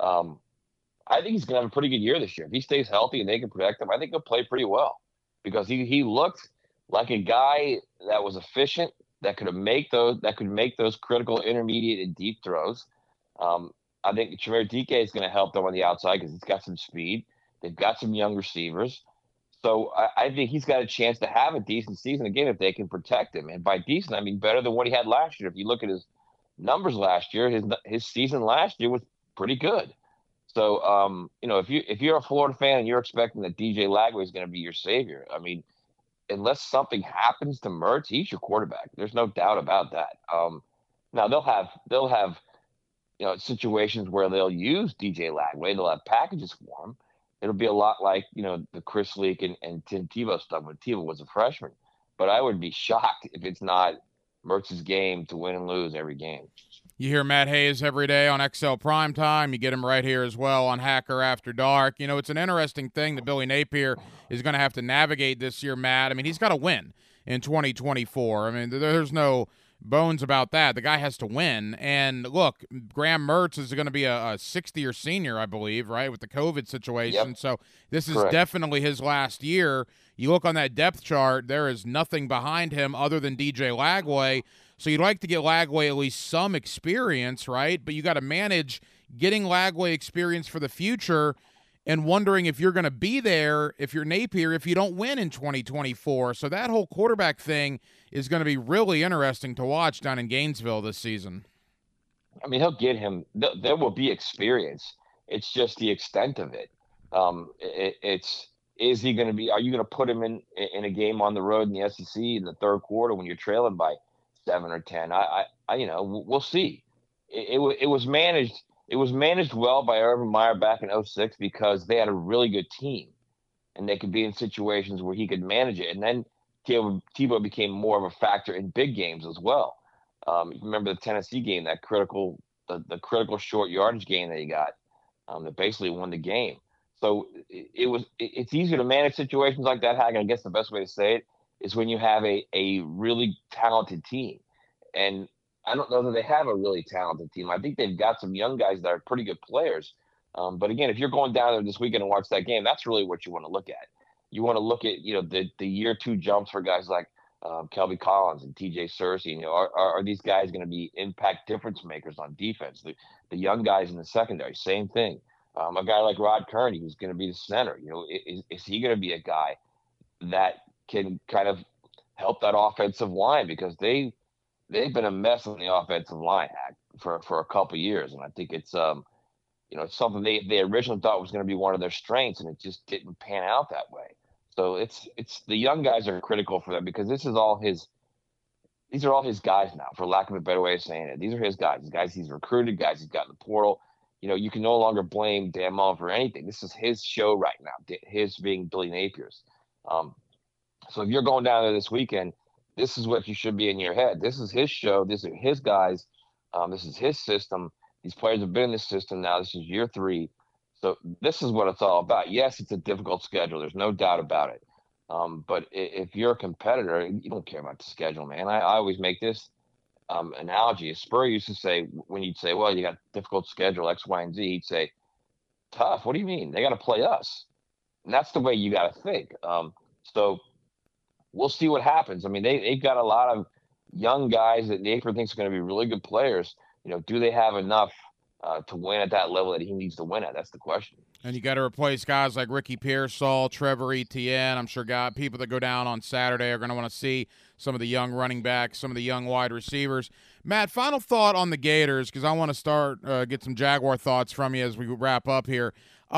I think he's going to have a pretty good year this year. If he stays healthy and they can protect him, I think he'll play pretty well because he looked like a guy that was efficient, that could make those critical intermediate and deep throws. I think Chimere Dike is going to help them on the outside because he's got some speed. They've got some young receivers. So I think he's got a chance to have a decent season again if they can protect him. And by decent, I mean better than what he had last year. If you look at his numbers last year, his season last year was pretty good. So, if you're a Florida fan and you're expecting that DJ Lagway is going to be your savior, I mean, unless something happens to Mertz, he's your quarterback. There's no doubt about that. Now they'll have situations where they'll use DJ Lagway. They'll have packages for him. It'll be a lot like, the Chris Leak and Tim Tebow stuff when Tebow was a freshman. But I would be shocked if it's not Mertz's game to win and lose every game. You hear Matt Hayes every day on XL Primetime. You get him right here as well on Hacker After Dark. It's an interesting thing that Billy Napier is going to have to navigate this year, Matt. I mean, he's got to win in 2024. I mean, there's no bones about that. The guy has to win. And look, Graham Mertz is going to be a 60-year senior, I believe, right, with the COVID situation. Yep. So this is Correct. definitely his last year. You look on that depth chart, there is nothing behind him other than DJ Lagway. So you'd like to get Lagway at least some experience, right? But you got to manage getting Lagway experience for the future and wondering if you're going to be there, if you're Napier, if you don't win in 2024. So that whole quarterback thing is going to be really interesting to watch down in Gainesville this season. I mean, he'll get him. There will be experience. It's just the extent of it. Is he going to be? Are you going to put him in a game on the road in the SEC in the third quarter when you're trailing by 7 or 10? We'll see. It was managed. It was managed well by Urban Meyer back in 2006 because they had a really good team, and they could be in situations where he could manage it. And then Tebow became more of a factor in big games as well. Remember the Tennessee game, that the critical short yardage game that he got, that basically won the game. So it's easier to manage situations like that. I guess the best way to say it is when you have a really talented team. And I don't know that they have a really talented team. I think they've got some young guys that are pretty good players. But again, if you're going down there this weekend and watch that game, that's really what you want to look at. You want to look at, the year two jumps for guys like Kelby Collins and TJ Searcy. Are these guys going to be impact difference makers on defense? The young guys in the secondary, same thing. A guy like Rod Kearney, who's going to be the center, is he going to be a guy that can kind of help that offensive line? Because they've been a mess on the offensive line for a couple of years. And I think it's, it's something they originally thought was going to be one of their strengths, and it just didn't pan out that way. So it's the young guys are critical for them because these are all his guys now, for lack of a better way of saying it. These are his guys. These guys he's recruited, guys he's got in the portal. You can no longer blame Dan Mullen for anything. This is his show right now, his being Billy Napier's. So if you're going down there this weekend, this is what you should be in your head. This is his show. These are his guys. This is his system. These players have been in this system now. This is year 3. So this is what it's all about. Yes, it's a difficult schedule. There's no doubt about it. But if you're a competitor, you don't care about the schedule, man. I always make this analogy. Spur used to say, when you'd say, well, you got a difficult schedule, X, Y, and Z, he'd say, tough. What do you mean? They got to play us. And that's the way you got to think. So we'll see what happens. I mean, they've got a lot of young guys that Napier thinks are going to be really good players. Do they have enough to win at that level that he needs to win at? That's the question. And you got to replace guys like Ricky Pearsall, Trevor Etienne. I'm sure people that go down on Saturday are going to want to see some of the young running backs, some of the young wide receivers. Matt, final thought on the Gators, because I want to get some Jaguar thoughts from you as we wrap up here.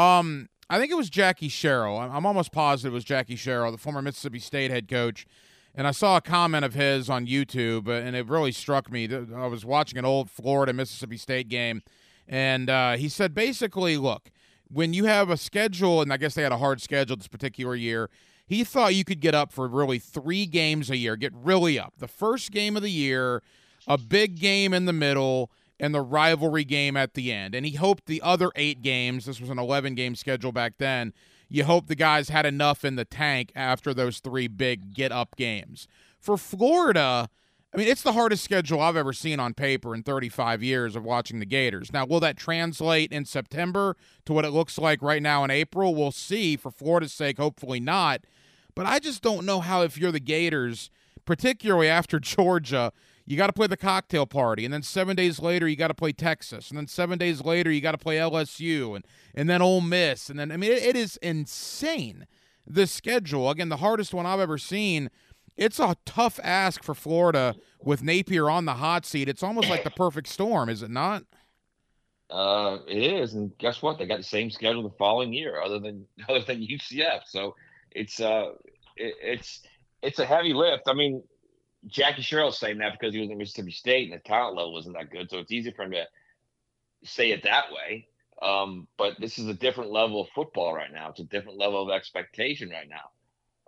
I think it was Jackie Sherrill. I'm almost positive it was Jackie Sherrill, the former Mississippi State head coach. And I saw a comment of his on YouTube, and it really struck me. I was watching an old Florida-Mississippi State game, and he said basically, look, when you have a schedule, and I guess they had a hard schedule this particular year, he thought you could get up for really 3 games a year, get really up. The first game of the year, a big game in the middle, and the rivalry game at the end. And he hoped the other 8 games, this was an 11-game schedule back then, you hope the guys had enough in the tank after those 3 big get-up games. For Florida, I mean, it's the hardest schedule I've ever seen on paper in 35 years of watching the Gators. Now, will that translate in September to what it looks like right now in April? We'll see. For Florida's sake, hopefully not. But I just don't know how, if you're the Gators, particularly after Georgia, you got to play the cocktail party, and then 7 days later you got to play Texas, and then 7 days later you got to play LSU, and then Ole Miss, and then it is insane, this schedule. Again, the hardest one I've ever seen. It's a tough ask for Florida with Napier on the hot seat. It's almost like the perfect storm, is it not? It is, and guess what? They got the same schedule the following year, other than UCF. So it's a heavy lift. I mean, Jackie Sherrill's saying that because he was at Mississippi State and the talent level isn't that good, so it's easy for him to say it that way. But this is a different level of football right now. It's a different level of expectation right now.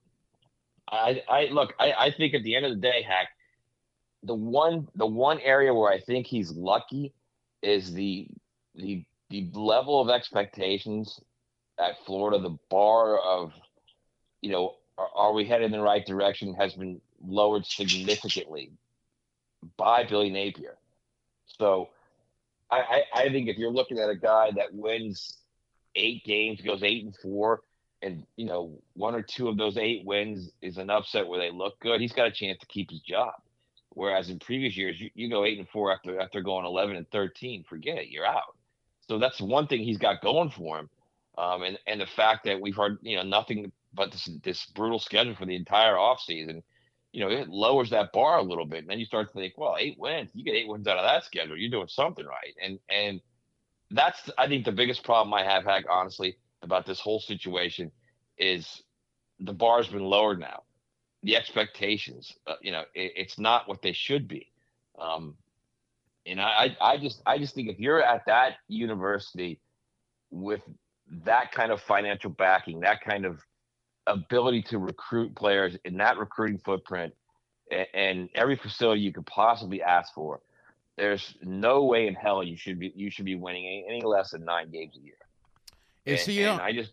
I think at the end of the day, Hack, the one area where I think he's lucky is the level of expectations at Florida. The bar of, are we headed in the right direction has been lowered significantly by Billy Napier. So I think if you're looking at a guy that wins 8 games, goes 8-4, and one or two of those 8 wins is an upset where they look good, he's got a chance to keep his job. Whereas in previous years, you go 8-4 after going 11-13, forget it, you're out. So that's one thing he's got going for him, and the fact that we've heard nothing but this brutal schedule for the entire offseason. It lowers that bar a little bit. And then you start to think, well, 8 wins, you get 8 wins out of that schedule, you're doing something right. And that's, I think, the biggest problem I have, Hack, honestly, about this whole situation is the bar's been lowered now. The expectations, it's not what they should be. And I just think if you're at that university with that kind of financial backing, that kind of ability to recruit players in that recruiting footprint, and every facility you could possibly ask for, there's no way in hell you should be winning any less than 9 games a year.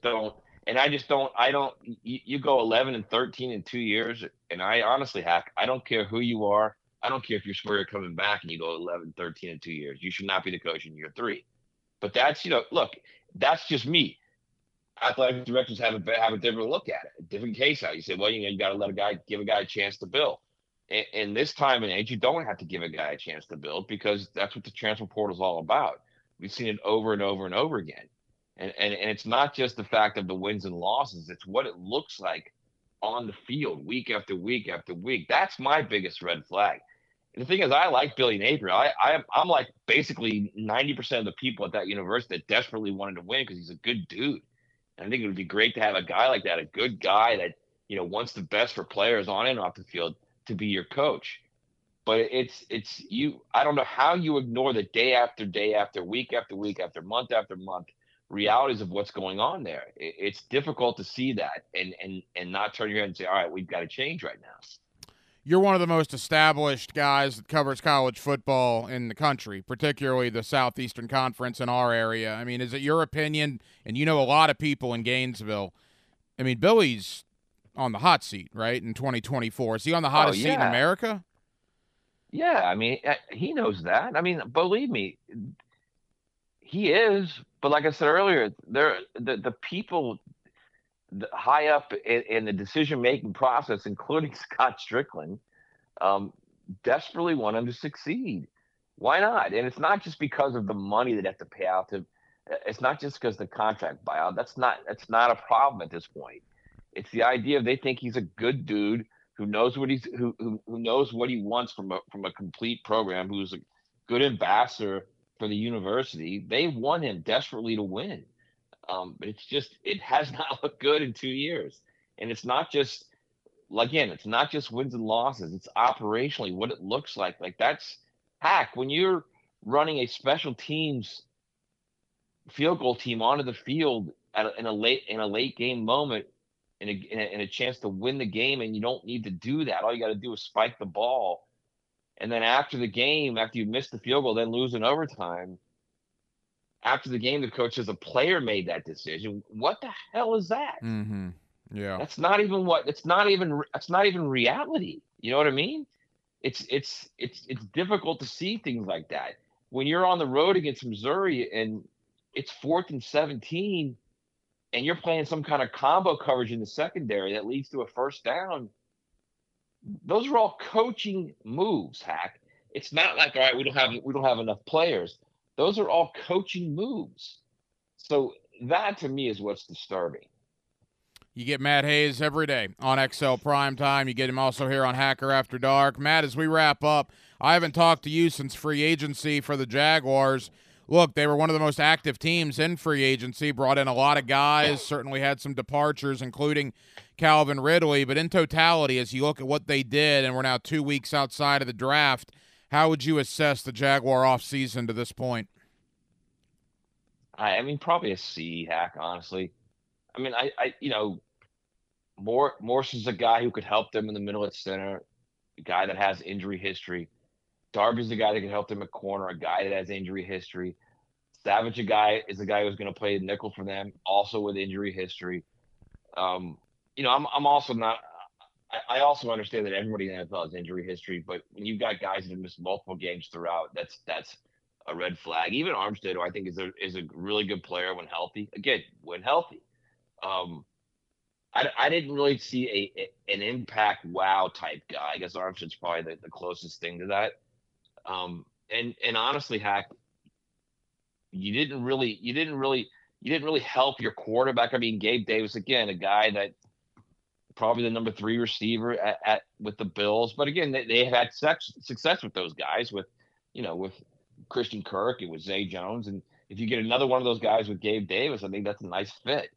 You go 11-13 in 2 years, and I honestly, Hack, I don't care who you are. I don't care if you're Spurrier coming back and you go 11-13 in 2 years. You should not be the coach in year 3. But that's, look, that's just me. Athletic directors have a different look at it, a different case out. You say, well, you got to give a guy a chance to build. And this time and age, you don't have to give a guy a chance to build, because that's what the transfer portal is all about. We've seen it over and over and over again. And it's not just the fact of the wins and losses. It's what it looks like on the field week after week after week. That's my biggest red flag. And the thing is, I like Billy Napier. I'm like basically 90% of the people at that university that desperately wanted to win because he's a good dude. And I think it would be great to have a guy like that, a good guy that, wants the best for players on and off the field, to be your coach. But it's you. I don't know how you ignore the day after day after week after week after month realities of what's going on there. It's difficult to see that and not turn your head and say, all right, we've got to change right now. You're one of the most established guys that covers college football in the country, particularly the Southeastern Conference in our area. I mean, is it your opinion, and you know a lot of people in Gainesville, I mean, Billy's on the hot seat, right, in 2024. Is he on the hottest seat in America? Yeah, I mean, he knows that. I mean, believe me, he is. But like I said earlier, the people high up in the decision-making process, including Scott Strickland, desperately want him to succeed. Why not? And it's not just because of the money that have to pay out to. It's not just because of the contract buyout. That's not a problem at this point. It's the idea they think he's a good dude who knows what who knows what he wants from a complete program, who's a good ambassador for the university. They want him desperately to win. But it has not looked good in 2 years. And it's not just wins and losses. It's operationally what it looks like. Like, that's Hack. When you're running a special teams field goal team onto the field in a late game moment, in a chance to win the game, and you don't need to do that. All you got to do is spike the ball. And then after the game, after you miss the field goal, then lose in overtime, after the game, the coach says a player made that decision. What the hell is that? Mm-hmm. Yeah. That's not even reality. You know what I mean? It's difficult to see things like that. When you're on the road against Missouri and it's 4th and 17 and you're playing some kind of combo coverage in the secondary that leads to a first down, those are all coaching moves, Hack. It's not like, all right, we don't have enough players. Those are all coaching moves. So that, to me, is what's disturbing. You get Matt Hayes every day on XL Primetime. You get him also here on Hacker After Dark. Matt, as we wrap up, I haven't talked to you since free agency for the Jaguars. Look, they were one of the most active teams in free agency, brought in a lot of guys, certainly had some departures, including Calvin Ridley. But in totality, as you look at what they did, and we're now 2 weeks outside of the draft, how would you assess the Jaguar offseason to this point? I mean, probably a C, Hack, honestly. I mean, Morse is a guy who could help them in the middle at center, a guy that has injury history. Darby's the guy that can help them at corner, a guy that has injury history. Savage, is a guy who's going to play nickel for them, also with injury history. I'm also not. I also understand that everybody in the NFL has injury history, but when you've got guys that have missed multiple games throughout, that's a red flag. Even Armstead, who I think is a really good player when healthy. Again, when healthy. I didn't really see an impact wow type guy. I guess Armstead's probably the closest thing to that. And honestly, Hack, you didn't really help your quarterback. I mean, Gabe Davis, again, a guy that probably the number 3 receiver with the Bills. But again, they have had success with those guys with Christian Kirk and with Zay Jones. And if you get another one of those guys with Gabe Davis, I think that's a nice fit.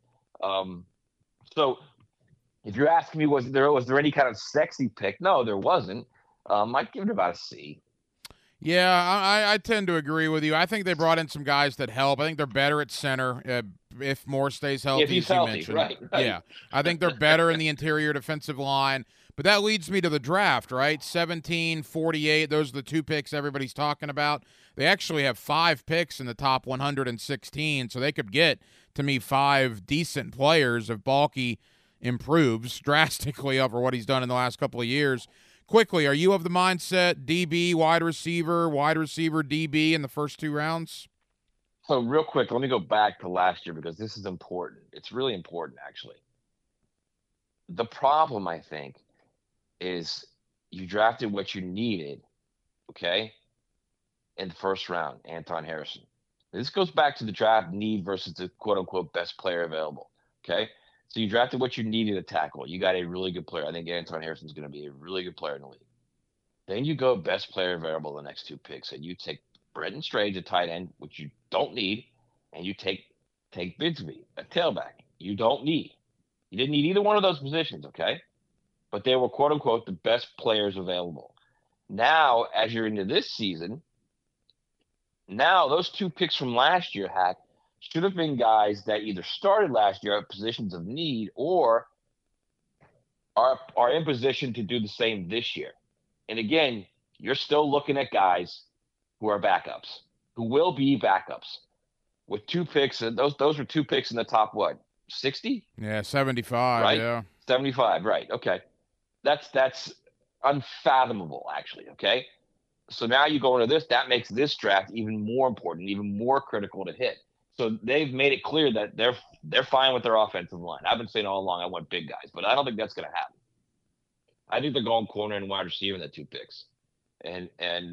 So if you're asking me, was there any kind of sexy pick? No, there wasn't. I'd give it about a C. Yeah, I tend to agree with you. I think they brought in some guys that help. I think they're better at center if Moore stays healthy. If he's as you healthy, mentioned. right. Yeah, I think they're better in the interior defensive line. But that leads me to the draft, right? 17, 48, those are the 2 picks everybody's talking about. They actually have 5 picks in the top 116, so they could get, to me, 5 decent players if Baalke improves drastically over what he's done in the last couple of years. Quickly, are you of the mindset DB, wide receiver, DB in the first 2 rounds? So real quick, let me go back to last year because this is important. It's really important, actually. The problem, I think, is you drafted what you needed, okay, in the first round, Anton Harrison. This goes back to the draft need versus the quote-unquote best player available, okay? So you drafted what you needed to tackle. You got a really good player. I think Anton Harrison's going to be a really good player in the league. Then you go best player available the next 2 picks, and you take Brenton Strange, a tight end, which you don't need, and you take Bigsby, a tailback. You don't need. You didn't need either one of those positions, okay? But they were, quote-unquote, the best players available. Now, as you're into this season, now those 2 picks from last year, Hack, should have been guys that either started last year at positions of need or are in position to do the same this year. And again, you're still looking at guys who are backups, who will be backups with 2 picks. And those were 2 picks in the top, 60? Yeah, 75, right? yeah. 75, right. Okay. That's unfathomable, actually, okay? So now you go into this, that makes this draft even more important, even more critical to hit. So they've made it clear that they're fine with their offensive line. I've been saying all along I want big guys, but I don't think that's going to happen. I think they're going corner and wide receiver in the 2 picks, and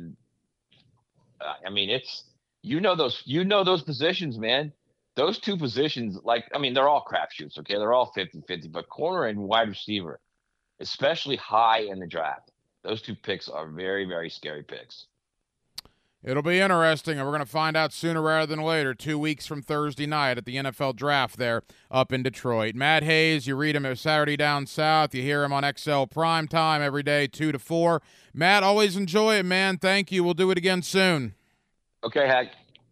I mean those positions, man. Those 2 positions, they're all crapshoots, okay? They're all 50-50, but corner and wide receiver, especially high in the draft, those 2 picks are very, very scary picks. It'll be interesting, and we're going to find out sooner rather than later, 2 weeks from Thursday night at the NFL Draft there up in Detroit. Matt Hayes, you read him at Saturday Down South. You hear him on XL Prime Time every day, 2 to 4. Matt, always enjoy it, man. Thank you. We'll do it again soon. Okay, Hack.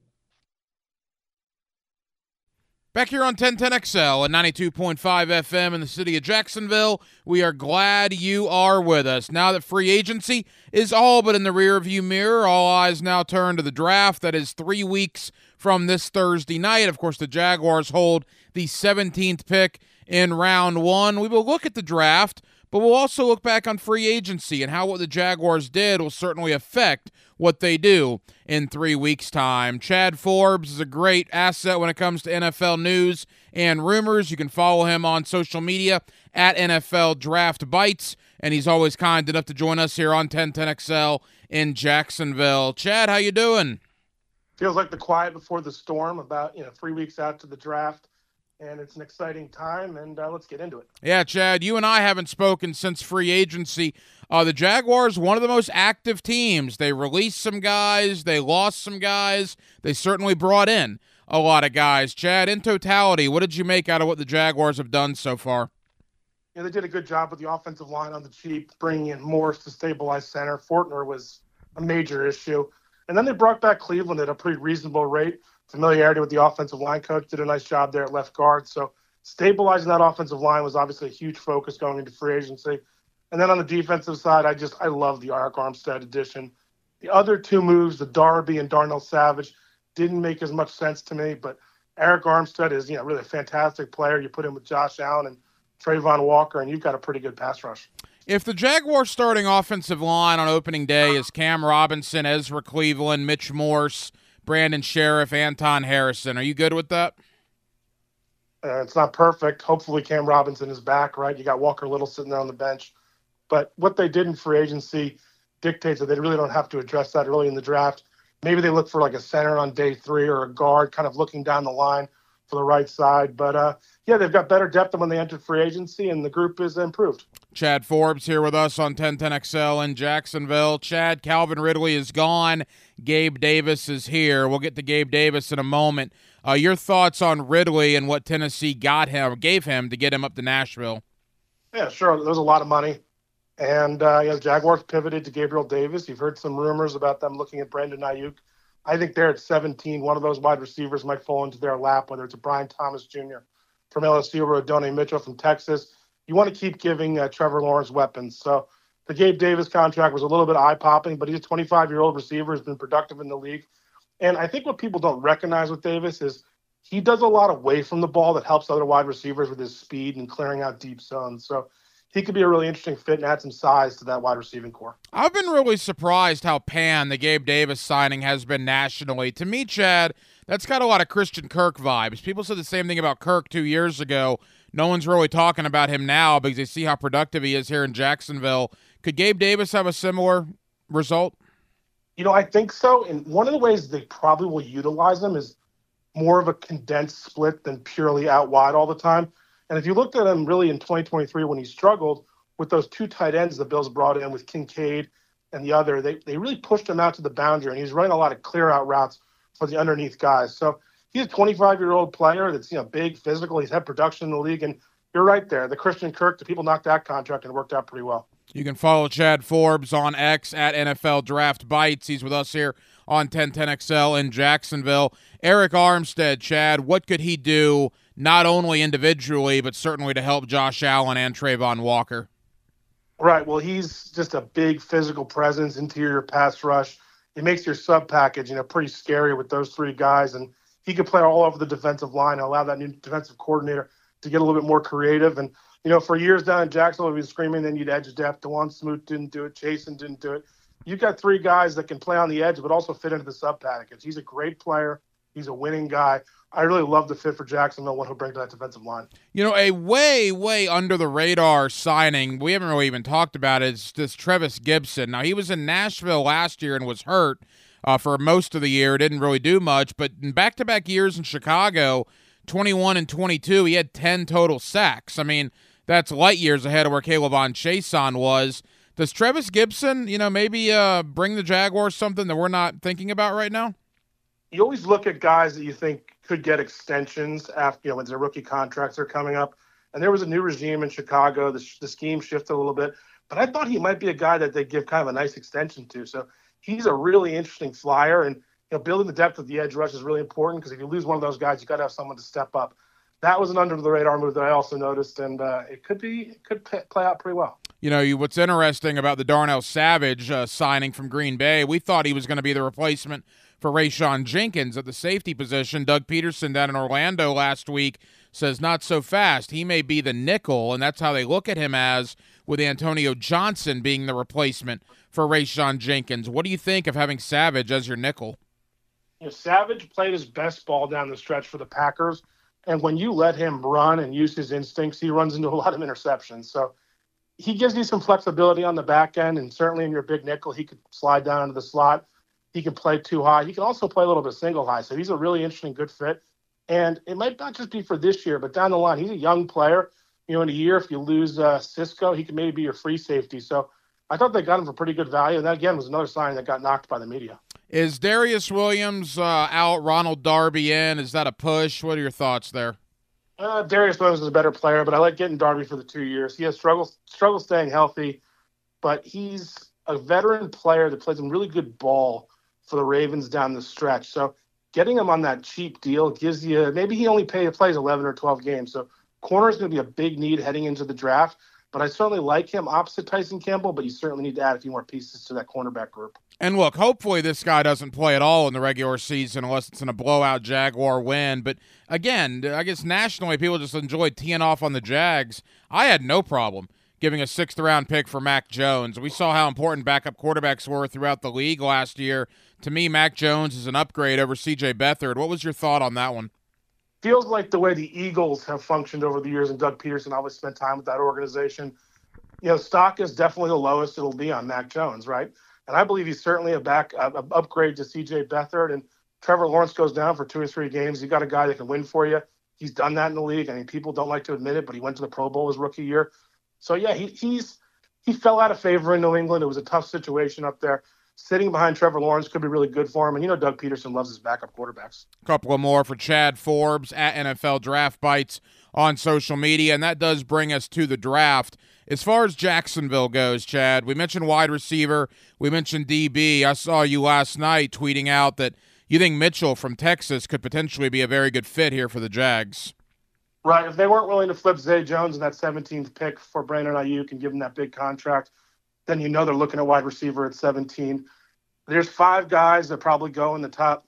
Back here on 1010XL at 92.5 FM in the city of Jacksonville, we are glad you are with us. Now that free agency is all but in the rearview mirror, all eyes now turn to the draft. That is 3 weeks from this Thursday night. Of course, the Jaguars hold the 17th pick in round 1. We will look at the draft, but we'll also look back on free agency and how what the Jaguars did will certainly affect what they do in 3 weeks' time. Chad Forbes is a great asset when it comes to NFL news and rumors. You can follow him on social media at NFL Draft Bites, and he's always kind enough to join us here on 1010XL in Jacksonville. Chad, how you doing? Feels like the quiet before the storm, about 3 weeks out to the draft. And it's an exciting time, and let's get into it. Yeah, Chad, you and I haven't spoken since free agency. The Jaguars, one of the most active teams. They released some guys. They lost some guys. They certainly brought in a lot of guys. Chad, in totality, what did you make out of what the Jaguars have done so far? Yeah, they did a good job with the offensive line on the cheap, bringing in Morse to stabilize center. Fortner was a major issue. And then they brought back Cleveland at a pretty reasonable rate familiarity with the offensive line coach, did a nice job there at left guard. So stabilizing that offensive line was obviously a huge focus going into free agency. And then on the defensive side, I love the Arik Armstead addition. The other two moves, the Darby and Darnell Savage, didn't make as much sense to me, but Arik Armstead is, really a fantastic player. You put him with Josh Allen and Trayvon Walker, and you've got a pretty good pass rush. If the Jaguars' starting offensive line on opening day is Cam Robinson, Ezra Cleveland, Mitch Morse, Brandon Sheriff, Anton Harrison, are you good with that? It's not perfect. Hopefully Cam Robinson is back, right? You got Walker Little sitting there on the bench. But what they did in free agency dictates that they really don't have to address that early in the draft. Maybe they look for like a center on day 3 or a guard kind of looking down the line for the right side. But, they've got better depth than when they entered free agency, and the group is improved. Chad Forbes here with us on 1010XL in Jacksonville. Chad, Calvin Ridley is gone. Gabe Davis is here. We'll get to Gabe Davis in a moment. Your thoughts on Ridley and what Tennessee gave him to get him up to Nashville? Yeah, sure. There's a lot of money. And the Jaguars pivoted to Gabriel Davis. You've heard some rumors about them looking at Brandon Ayuk. I think they're at 17. One of those wide receivers might fall into their lap, whether it's a Brian Thomas Jr. from LSU or Adonai Mitchell from Texas. You want to keep giving Trevor Lawrence weapons. So the Gabe Davis contract was a little bit eye-popping, but he's a 25-year-old receiver, has been productive in the league. And I think what people don't recognize with Davis is he does a lot away from the ball that helps other wide receivers with his speed and clearing out deep zones. So he could be a really interesting fit and add some size to that wide receiving core. I've been really surprised how the Gabe Davis signing has been nationally. To me, Chad, that's got a lot of Christian Kirk vibes. People said the same thing about Kirk 2 years ago. No one's really talking about him now because they see how productive he is here in Jacksonville. Could Gabe Davis have a similar result? I think so. And one of the ways they probably will utilize him is more of a condensed split than purely out wide all the time. And if you looked at him really in 2023 when he struggled with those 2 tight ends the Bills brought in with Kincaid and the other, they really pushed him out to the boundary, and he's running a lot of clear-out routes for the underneath guys. So he's a 25-year-old player that's big, physical. He's had production in the league, and you're right there. The Christian Kirk, the people knocked that contract and it worked out pretty well. You can follow Chad Forbes on X at NFL Draft Bites. He's with us here on 1010XL in Jacksonville. Arik Armstead, Chad, what could he do not only individually but certainly to help Josh Allen and Trayvon Walker? Right. Well, he's just a big physical presence, interior pass rush. It makes your sub package, pretty scary with those 3 guys. And he could play all over the defensive line and allow that new defensive coordinator to get a little bit more creative. And, for years down in Jacksonville, we've been screaming they need edge depth. DeJuan Smoot didn't do it. Chasen didn't do it. You've got 3 guys that can play on the edge but also fit into the sub package. He's a great player. He's a winning guy. I really love the fit for Jacksonville, what he'll bring to that defensive line. A way, way under the radar signing, we haven't really even talked about it, is this Trevis Gibson. Now, he was in Nashville last year and was hurt for most of the year, didn't really do much, but in back-to-back years in Chicago, 21 and 22, he had 10 total sacks. I mean, that's light years ahead of where K'Lavon Chaisson was. Does Trevis Gibson, maybe bring the Jaguars something that we're not thinking about right now? You always look at guys that you think could get extensions after, when their rookie contracts are coming up. And there was a new regime in Chicago. The scheme shifted a little bit. But I thought he might be a guy that they give kind of a nice extension to. So he's a really interesting flyer. And building the depth of the edge rush is really important because if you lose one of those guys, you got to have someone to step up. That was an under-the-radar move that I also noticed, and it could play out pretty well. What's interesting about the Darnell Savage signing from Green Bay, we thought he was going to be the replacement for Rayshawn Jenkins at the safety position. Doug Peterson down in Orlando last week says not so fast. He may be the nickel, and that's how they look at him as, with Antonio Johnson being the replacement for Rayshawn Jenkins. What do you think of having Savage as your nickel? Savage played his best ball down the stretch for the Packers, and when you let him run and use his instincts, he runs into a lot of interceptions. So he gives you some flexibility on the back end, and certainly in your big nickel, he could slide down into the slot. He can play 2 high. He can also play a little bit single high. So he's a really interesting, good fit. And it might not just be for this year, but down the line, he's a young player. In a year, if you lose Cisco, he can maybe be your free safety. So I thought they got him for pretty good value. And that, again, was another sign that got knocked by the media. Is Darius Williams out, Ronald Darby in? Is that a push? What are your thoughts there? Darius Williams is a better player, but I like getting Darby for the 2 years. He has struggle staying healthy, but he's a veteran player that plays some really good ball for the Ravens down the stretch. So getting him on that cheap deal gives you, maybe he only plays 11 or 12 games. So corner is going to be a big need heading into the draft. But I certainly like him opposite Tyson Campbell, but you certainly need to add a few more pieces to that cornerback group. And look, hopefully this guy doesn't play at all in the regular season unless it's in a blowout Jaguar win. But again, I guess nationally people just enjoy teeing off on the Jags. I had no problem giving a 6th-round pick for Mac Jones. We saw how important backup quarterbacks were throughout the league last year. To me, Mac Jones is an upgrade over C.J. Beathard. What was your thought on that one? Feels like the way the Eagles have functioned over the years, and Doug Peterson always spent time with that organization. Stock is definitely the lowest it'll be on Mac Jones, right? And I believe he's certainly an upgrade to C.J. Beathard. And Trevor Lawrence goes down for 2 or 3 games. You got a guy that can win for you. He's done that in the league. I mean, people don't like to admit it, but he went to the Pro Bowl his rookie year. So yeah, he fell out of favor in New England. It was a tough situation up there. Sitting behind Trevor Lawrence could be really good for him. And Doug Peterson loves his backup quarterbacks. A couple of more for Chad Forbes at NFL Draft Bites on social media, and that does bring us to the draft. As far as Jacksonville goes, Chad, we mentioned wide receiver, we mentioned DB. I saw you last night tweeting out that you think Mitchell from Texas could potentially be a very good fit here for the Jags. Right. If they weren't willing to flip Zay Jones in that 17th pick for Brandon Ayuk and give him that big contract, then they're looking at wide receiver at 17. There's 5 guys that probably go in the top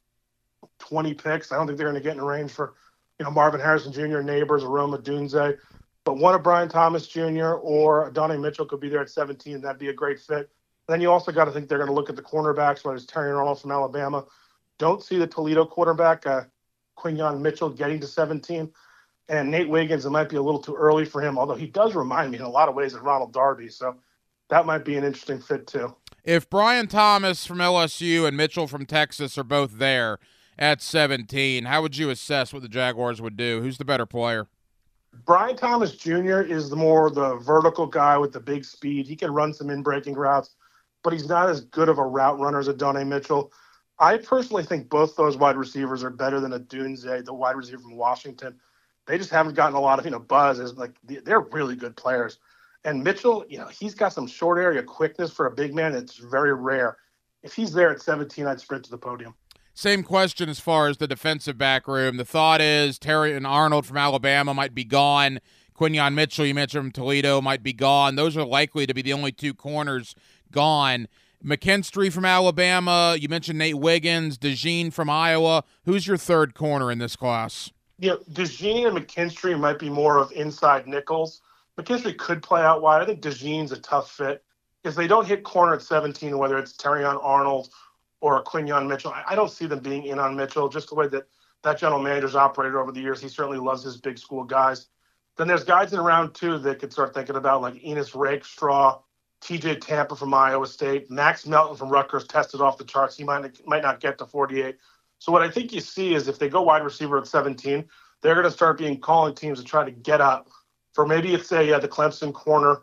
20 picks. I don't think they're going to get in range for, Marvin Harrison Jr., Neighbors, Aroma, Dunze. But one of Brian Thomas Jr. or Adonai Mitchell could be there at 17. That'd be a great fit. And then you also got to think they're going to look at the cornerbacks, whether it's Terry Arnold from Alabama. Don't see the Toledo quarterback, Quinyon Mitchell, getting to 17. And Nate Wiggins, it might be a little too early for him, although he does remind me in a lot of ways of Ronald Darby. So that might be an interesting fit too. If Brian Thomas from LSU and Mitchell from Texas are both there at 17, how would you assess what the Jaguars would do? Who's the better player? Brian Thomas Jr. is the vertical guy with the big speed. He can run some in-breaking routes, but he's not as good of a route runner as Adonai Mitchell. I personally think both those wide receivers are better than Dunze, the wide receiver from Washington. They just haven't gotten a lot of buzz. They're really good players. And Mitchell, he's got some short area quickness for a big man that's very rare. If he's there at 17, I'd sprint to the podium. Same question as far as the defensive back room. The thought is Terry and Arnold from Alabama might be gone. Quinyon Mitchell, you mentioned from Toledo, might be gone. Those are likely to be the only 2 corners gone. McKinstry from Alabama, you mentioned Nate Wiggins, DeJean from Iowa. Who's your third corner in this class? DeJean and McKinstry might be more of inside nickels. McKinstry could play out wide. I think DeJean's a tough fit. If they don't hit corner at 17, whether it's Terrion Arnold or Quinyon Mitchell, I don't see them being in on Mitchell, just the way that general manager's operated over the years. He certainly loves his big school guys. Then there's guys in round 2 that could start thinking about, like Enos Rakestraw, TJ Tampa from Iowa State, Max Melton from Rutgers tested off the charts. He might not get to 48. So what I think you see is if they go wide receiver at 17, they're going to start calling teams to try to get up for maybe it's the Clemson corner,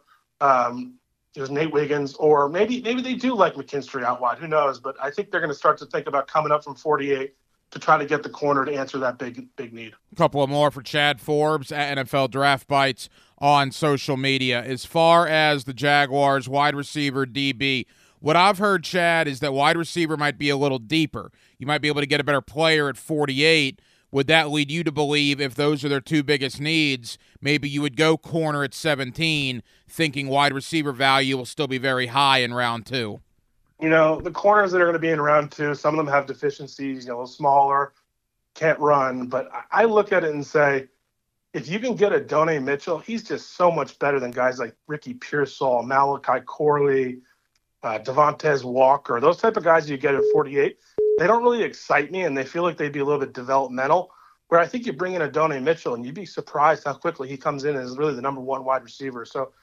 there's Nate Wiggins, or maybe they do like McKinstry out wide. Who knows? But I think they're going to start to think about coming up from 48 to try to get the corner to answer that big need. A couple of more for Chad Forbes at NFL Draft Bites on social media. As far as the Jaguars wide receiver DB, what I've heard, Chad, is that wide receiver might be a little deeper. You might be able to get a better player at 48. Would that lead you to believe if those are their 2 biggest needs, maybe you would go corner at 17, thinking wide receiver value will still be very high in round 2? The corners that are going to be in round 2, some of them have deficiencies, a little smaller, can't run. But I look at it and say, if you can get Adonai Mitchell, he's just so much better than guys like Ricky Pearsall, Malachi Corley, Devontae Walker. Those type of guys you get at 48, they don't really excite me, and they feel like they'd be a little bit developmental. Where I think you bring in Adonai Mitchell, and you'd be surprised how quickly he comes in and is really the number 1 wide receiver. So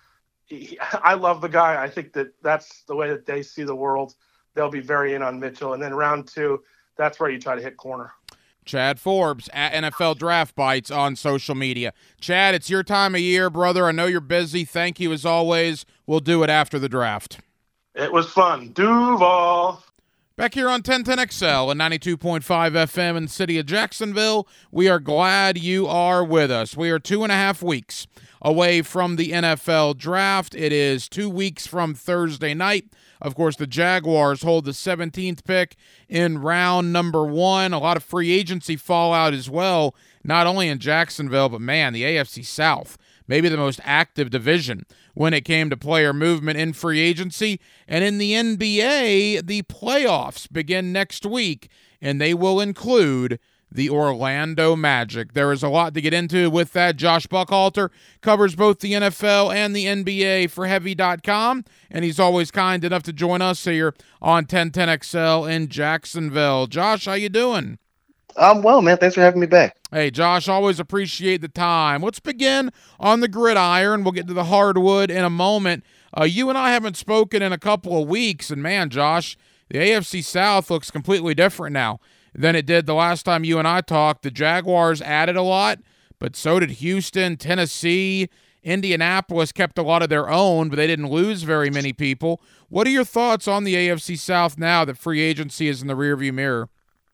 I love the guy. I think that's the way that they see the world. They'll be very in on Mitchell. And then round 2, that's where you try to hit corner. Chad Forbes at NFL Draft Bites on social media. Chad, it's your time of year, brother. I know you're busy. Thank you as always. We'll do it after the draft. It was fun. Duval. Back here on 1010XL and 92.5 FM in the city of Jacksonville, we are glad you are with us. We are 2.5 weeks away from the NFL draft. It is 2 weeks from Thursday night. Of course, the Jaguars hold the 17th pick in round number 1. A lot of free agency fallout as well, not only in Jacksonville, but man, the AFC South, maybe the most active division when it came to player movement in free agency. And in the NBA, the playoffs begin next week, and they will include the Orlando Magic. There is a lot to get into with that. Josh Buckhalter covers both the NFL and the NBA for Heavy.com, and he's always kind enough to join us here on 1010XL in Jacksonville. Josh, how you doing? I'm well, man. Thanks for having me back. Hey, Josh, always appreciate the time. Let's begin on the gridiron. We'll get to the hardwood in a moment. You and I haven't spoken in a couple of weeks, and man, Josh, the AFC South looks completely different now than it did the last time you and I talked. The Jaguars added a lot, but so did Houston, Tennessee, Indianapolis kept a lot of their own, but they didn't lose very many people. What are your thoughts on the AFC South now that free agency is in the rearview mirror?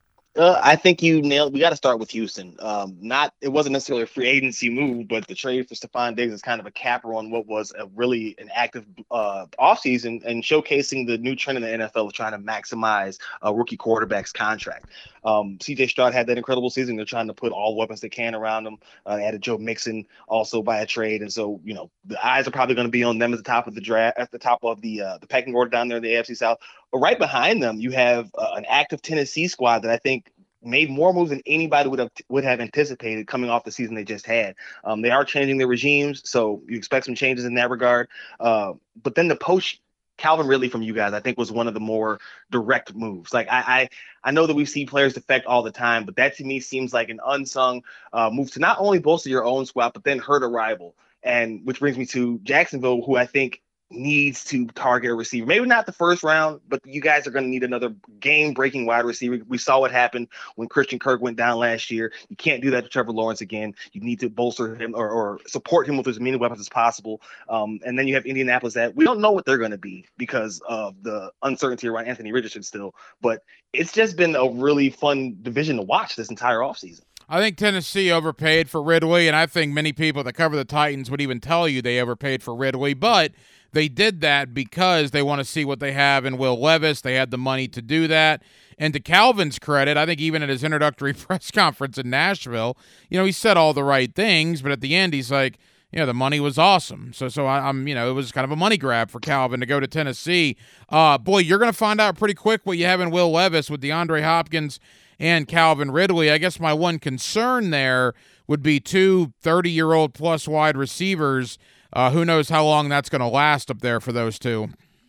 I think you nailed. We got to start with Houston. It wasn't necessarily a free agency move, but the trade for Stephon Diggs is kind of a capper on what was an active offseason and showcasing the new trend in the NFL of trying to maximize a rookie quarterback's contract. C.J. Stroud had that incredible season. They're trying to put all weapons they can around him. They added Joe Mixon also by a trade, and so the eyes are probably going to be on them at the top of the draft, at the top of the pecking order down there in the AFC South. But right behind them, you have an active Tennessee squad that I think made more moves than anybody would have anticipated coming off the season they just had. They are changing their regimes, so you expect some changes in that regard. But then the poach Calvin Ridley from you guys, I think, was one of the more direct moves. Like I know that we see players defect all the time, but that to me seems like an unsung move to not only bolster your own squad, but then hurt a rival. And which brings me to Jacksonville, who I think needs to target a receiver. Maybe not the first round, but you guys are going to need another game-breaking wide receiver. We saw what happened when Christian Kirk went down last year. You can't do that to Trevor Lawrence again. You need to bolster him or support him with as many weapons as possible. And then you have Indianapolis that we don't know what they're going to be because of the uncertainty around Anthony Richardson still. But it's just been a really fun division to watch this entire offseason. I think Tennessee overpaid for Ridley, and I think many people that cover the Titans would even tell you they overpaid for Ridley, but they did that because they want to see what they have in Will Levis. They had the money to do that. And to Calvin's credit, I think even at his introductory press conference in Nashville, he said all the right things, but at the end he's like, the money was awesome. So I'm it was kind of a money grab for Calvin to go to Tennessee. Boy, you're going to find out pretty quick what you have in Will Levis with DeAndre Hopkins and Calvin Ridley. I guess my one concern there would be 2 30-year-old plus wide receivers. Who knows how long that's going to last up there for those two.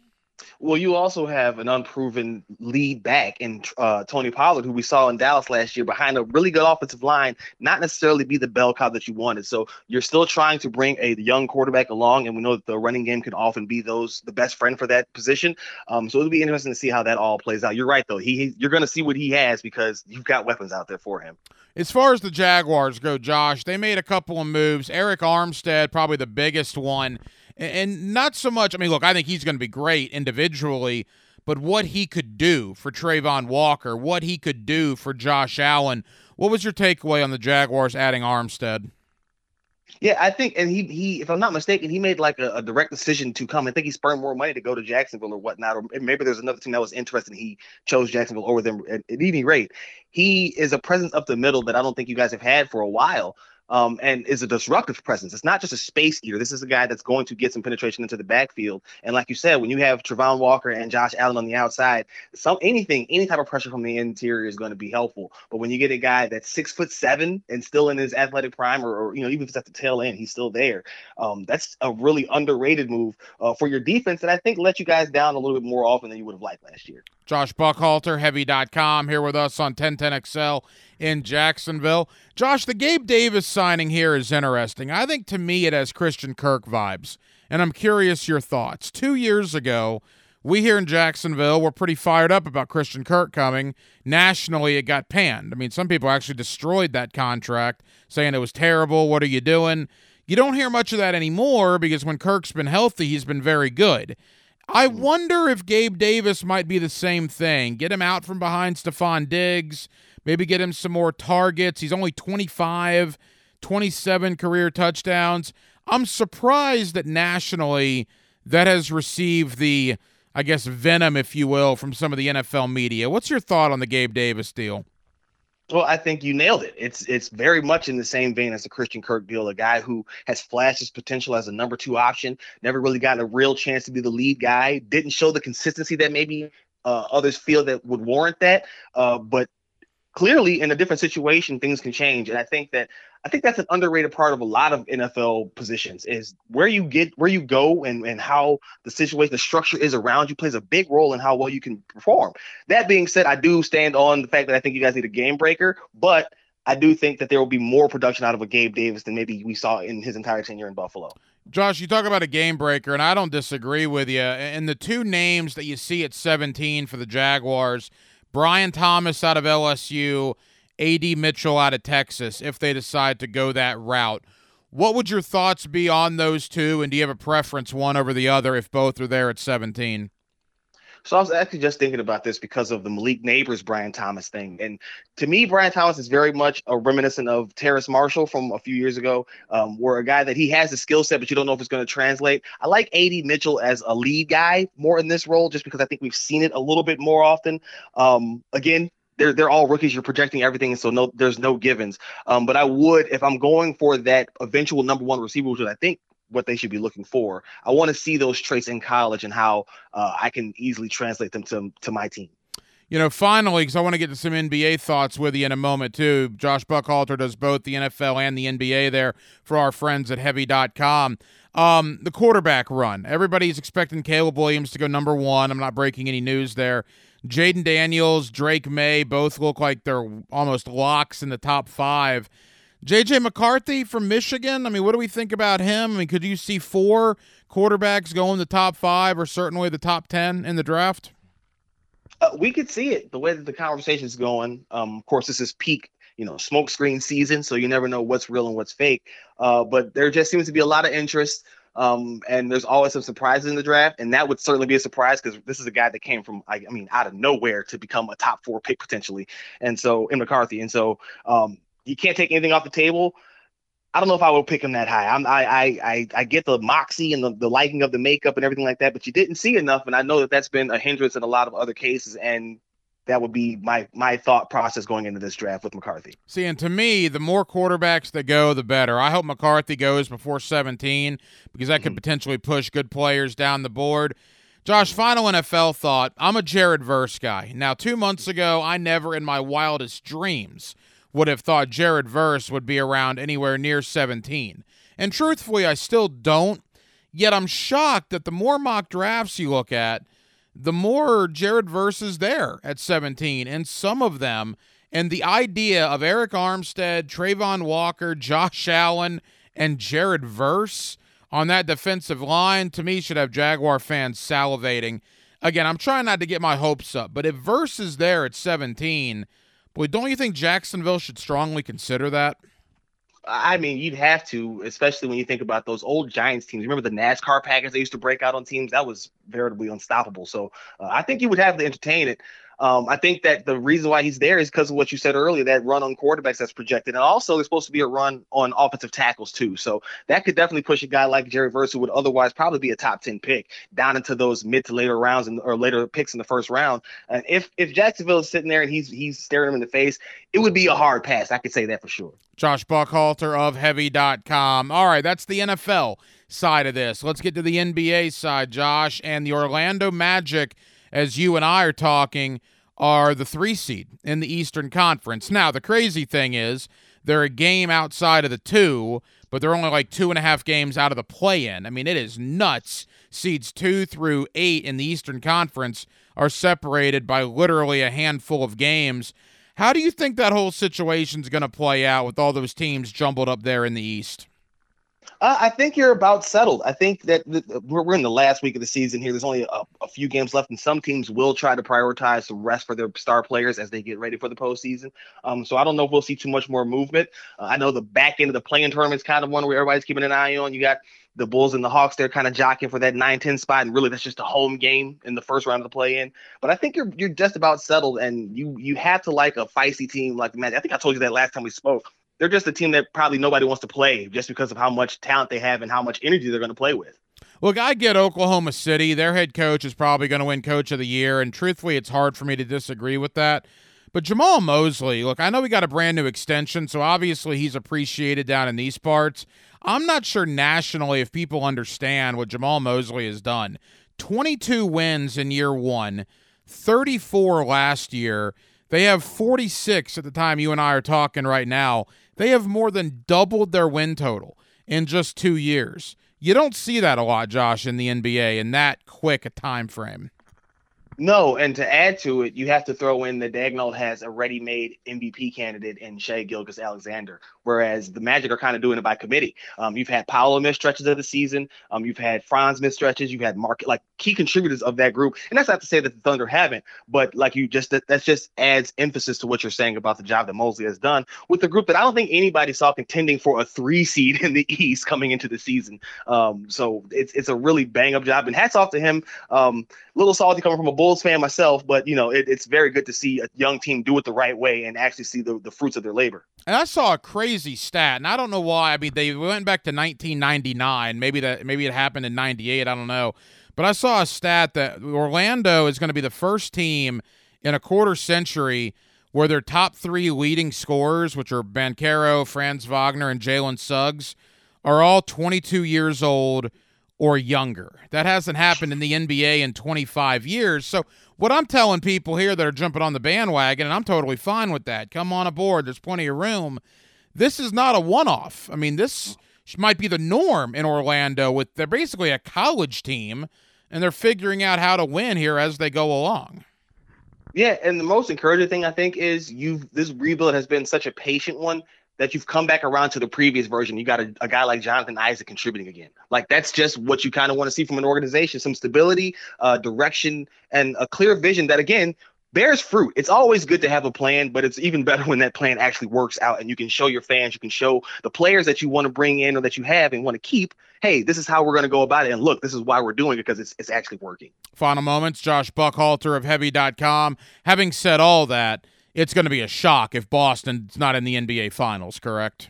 Well, you also have an unproven lead back in Tony Pollard, who we saw in Dallas last year behind a really good offensive line, not necessarily be the bell cow that you wanted. So you're still trying to bring a young quarterback along, and we know that the running game can often be the best friend for that position. So it'll be interesting to see how that all plays out. You're right, though. You're going to see what he has because you've got weapons out there for him. As far as the Jaguars go, Josh, they made a couple of moves. Eric Armstead, probably the biggest one. And not so much, look, I think he's going to be great individually, but what he could do for Trayvon Walker, what he could do for Josh Allen. What was your takeaway on the Jaguars adding Armstead? Yeah, I think, and he, if I'm not mistaken, he made like a direct decision to come. I think he spurned more money to go to Jacksonville or whatnot, or maybe there's another team that was interested and he chose Jacksonville over them. At any rate, he is a presence up the middle that I don't think you guys have had for a while. And is a disruptive presence. It's not just a space eater. This is a guy that's going to get some penetration into the backfield. And like you said, when you have Trayvon Walker and Josh Allen on the outside, any type of pressure from the interior is going to be helpful. But when you get a guy that's 6'7" and still in his athletic prime, or even if it's at the tail end, he's still there. That's a really underrated move for your defense that I think let you guys down a little bit more often than you would have liked last year. Josh Buckhalter, Heavy.com, here with us on 1010XL in Jacksonville. Josh, the Gabe Davis signing here is interesting. I think to me it has Christian Kirk vibes, and I'm curious your thoughts. 2 years ago, we here in Jacksonville were pretty fired up about Christian Kirk coming. Nationally, it got panned. Some people actually destroyed that contract, saying it was terrible. What are you doing? You don't hear much of that anymore because when Kirk's been healthy, he's been very good. I wonder if Gabe Davis might be the same thing. Get him out from behind Stephon Diggs, maybe get him some more targets. He's only 25, 27 career touchdowns. I'm surprised that nationally that has received the, I guess, venom, if you will, from some of the NFL media. What's your thought on the Gabe Davis deal? Well, I think you nailed it. It's very much in the same vein as the Christian Kirk deal, a guy who has flashed his potential as a number 2 option, never really gotten a real chance to be the lead guy, didn't show the consistency that maybe others feel that would warrant that. But clearly, in a different situation, things can change. And I think that's an underrated part of a lot of NFL positions is where you go and how the situation, the structure is around you plays a big role in how well you can perform. That being said, I do stand on the fact that I think you guys need a game breaker, but I do think that there will be more production out of a Gabe Davis than maybe we saw in his entire tenure in Buffalo. Josh, you talk about a game breaker, and I don't disagree with you. And the two names that you see at 17 for the Jaguars, Brian Thomas out of LSU, A.D. Mitchell out of Texas, if they decide to go that route. What would your thoughts be on those two, and do you have a preference one over the other if both are there at 17? So I was actually just thinking about this because of the Malik Neighbors Brian Thomas thing. And to me, Brian Thomas is very much a reminiscent of Terrace Marshall from a few years ago, where a guy that he has the skill set, but you don't know if it's going to translate. I like A.D. Mitchell as a lead guy more in this role, just because I think we've seen it a little bit more often. Again, they're all rookies. You're projecting everything, and so there's no givens. But I would, if I'm going for that eventual number 1 receiver, which I think what they should be looking for, I want to see those traits in college and how I can easily translate them to my team. You know, finally, because I want to get to some NBA thoughts with you in a moment, too. Josh Buckhalter does both the NFL and the NBA there for our friends at Heavy.com. The quarterback run. Everybody's expecting Caleb Williams to go number 1. I'm not breaking any news there. Jaden Daniels, Drake May, both look like they're almost locks in the top 5. J.J. McCarthy from Michigan, I mean, what do we think about him? I mean, could you see 4 quarterbacks go in the top 5 or certainly the top 10 in the draft? We could see it, the way that the conversation is going. Of course, this is peak, smoke screen season, so you never know what's real and what's fake. But there just seems to be a lot of interest. And there's always some surprises in the draft, and that would certainly be a surprise because this is a guy that came from, out of nowhere to become a top 4 pick potentially. And so in McCarthy, and so you can't take anything off the table. I don't know if I would pick him that high. I get the moxie and the liking of the makeup and everything like that, but you didn't see enough, and I know that that's been a hindrance in a lot of other cases, and that would be my thought process going into this draft with McCarthy. See, and to me, the more quarterbacks that go, the better. I hope McCarthy goes before 17 because that could potentially push good players down the board. Josh, final NFL thought. I'm a Jared Verse guy. Now, 2 months ago, I never in my wildest dreams would have thought Jared Verse would be around anywhere near 17. And truthfully, I still don't. Yet I'm shocked that the more mock drafts you look at, the more Jared Verse is there at 17, and some of them, and the idea of Eric Armstead, Trayvon Walker, Josh Allen, and Jared Verse on that defensive line, to me, should have Jaguar fans salivating. Again, I'm trying not to get my hopes up, but if Verse is there at 17, boy, don't you think Jacksonville should strongly consider that? I mean, you'd have to, especially when you think about those old Giants teams. Remember the NASCAR package they used to break out on teams? That was veritably unstoppable. So I think you would have to entertain it. I think that the reason why he's there is because of what you said earlier, that run on quarterbacks that's projected. And also there's supposed to be a run on offensive tackles too. So that could definitely push a guy like Jared Verse, who would otherwise probably be a top 10 pick, down into those mid to later rounds or later picks in the first round. And if Jacksonville is sitting there and he's staring him in the face, it would be a hard pass. I could say that for sure. Josh Buckhalter of Heavy.com. All right, that's the NFL side of this. Let's get to the NBA side, Josh. And the Orlando Magic, as you and I are talking, are the 3 seed in the Eastern Conference. Now, the crazy thing is they're a game outside of the 2, but they're only like 2.5 games out of the play-in. I mean, it is nuts. Seeds 2 through 8 in the Eastern Conference are separated by literally a handful of games. How do you think that whole situation's going to play out with all those teams jumbled up there in the East? I think you're about settled. I think that we're in the last week of the season here. There's only a few games left, and some teams will try to prioritize some rest for their star players as they get ready for the postseason. So I don't know if we'll see too much more movement. I know the back end of the play-in tournament is kind of one where everybody's keeping an eye on. You got The Bulls and the Hawks, they're kind of jockeying for that 9-10 spot, and really that's just a home game in the first round of the play-in. But I think you're just about settled, and you have to like a feisty team like the Magic. I think I told you that last time we spoke. They're just a team that probably nobody wants to play just because of how much talent they have and how much energy they're going to play with. Look, I get Oklahoma City. Their head coach is probably going to win Coach of the Year, and truthfully, it's hard for me to disagree with that. But Jamal Mosley, look, I know we got a brand new extension, so obviously he's appreciated down in these parts. I'm not sure nationally if people understand what Jamal Mosley has done. 22 wins in year one, 34 last year. They have 46 at the time you and I are talking right now. They have more than doubled their win total in just 2 years. You don't see that a lot, Josh, in the NBA in that quick a time frame. No, and to add to it, you have to throw in that Daigneault has a ready-made MVP candidate in Shai Gilgeous-Alexander, whereas the Magic are kind of doing it by committee. You've had Paolo miss stretches of the season. You've had Franz miss stretches. You've had like key contributors of that group. And that's not to say that the Thunder haven't, but that just adds emphasis to what you're saying about the job that Mosley has done with the group that I don't think anybody saw contending for a 3 seed in the East coming into the season. So it's a really bang-up job, and hats off to him. Little salty coming from a Bulls fan myself, but it's very good to see a young team do it the right way and actually see the fruits of their labor. And I saw a crazy stat, and I don't know why. I mean, they went back to 1999. Maybe it happened in 98. I don't know. But I saw a stat that Orlando is going to be the first team in a quarter century where their top 3 leading scorers, which are Banchero, Franz Wagner, and Jalen Suggs, are all 22 years old or younger. That hasn't happened in the NBA in 25 years. So what I'm telling people here that are jumping on the bandwagon, and I'm totally fine with that, come on aboard, there's plenty of room. This is not a one-off. I mean, this might be the norm in Orlando. They're basically a college team, and they're figuring out how to win here as they go along. Yeah, and the most encouraging thing I think is this rebuild has been such a patient one that you've come back around to the previous version. You got a guy like Jonathan Isaac contributing again. Like, that's just what you kind of want to see from an organization, some stability, direction, and a clear vision that, again, bears fruit. It's always good to have a plan, but it's even better when that plan actually works out and you can show your fans, you can show the players that you want to bring in or that you have and want to keep, hey, this is how we're going to go about it. And look, this is why we're doing it, because it's actually working. Final moments, Josh Buckhalter of Heavy.com. Having said all that, it's going to be a shock if Boston's not in the NBA Finals, correct?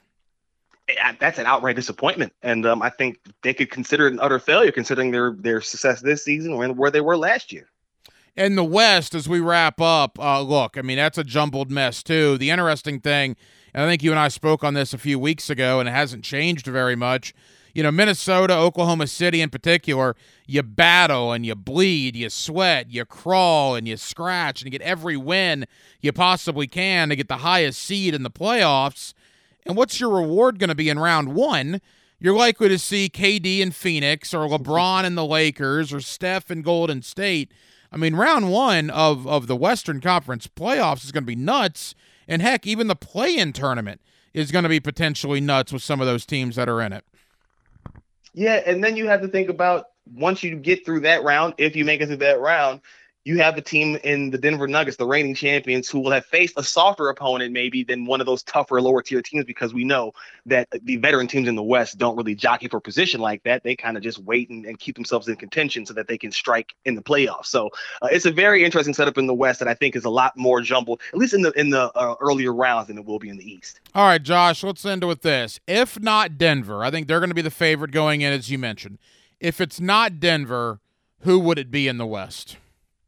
That's an outright disappointment, and I think they could consider it an utter failure considering their success this season and where they were last year. In the West, as we wrap up, look, I mean, that's a jumbled mess, too. The interesting thing, and I think you and I spoke on this a few weeks ago, and it hasn't changed very much. Minnesota, Oklahoma City in particular, you battle and you bleed, you sweat, you crawl and you scratch and you get every win you possibly can to get the highest seed in the playoffs. And what's your reward going to be in round one? You're likely to see KD in Phoenix or LeBron in the Lakers or Steph in Golden State. I mean, round one of the Western Conference playoffs is going to be nuts. And heck, even the play-in tournament is going to be potentially nuts with some of those teams that are in it. Yeah, and then you have to think about once you get through that round, if you make it through that round, you have a team in the Denver Nuggets, the reigning champions, who will have faced a softer opponent maybe than one of those tougher lower tier teams, because we know that the veteran teams in the West don't really jockey for position like that. They kind of just wait and keep themselves in contention so that they can strike in the playoffs. So it's a very interesting setup in the West that I think is a lot more jumbled, at least in the earlier rounds, than it will be in the East. All right, Josh, let's end with this. If not Denver, I think they're going to be the favorite going in, as you mentioned. If it's not Denver, who would it be in the West?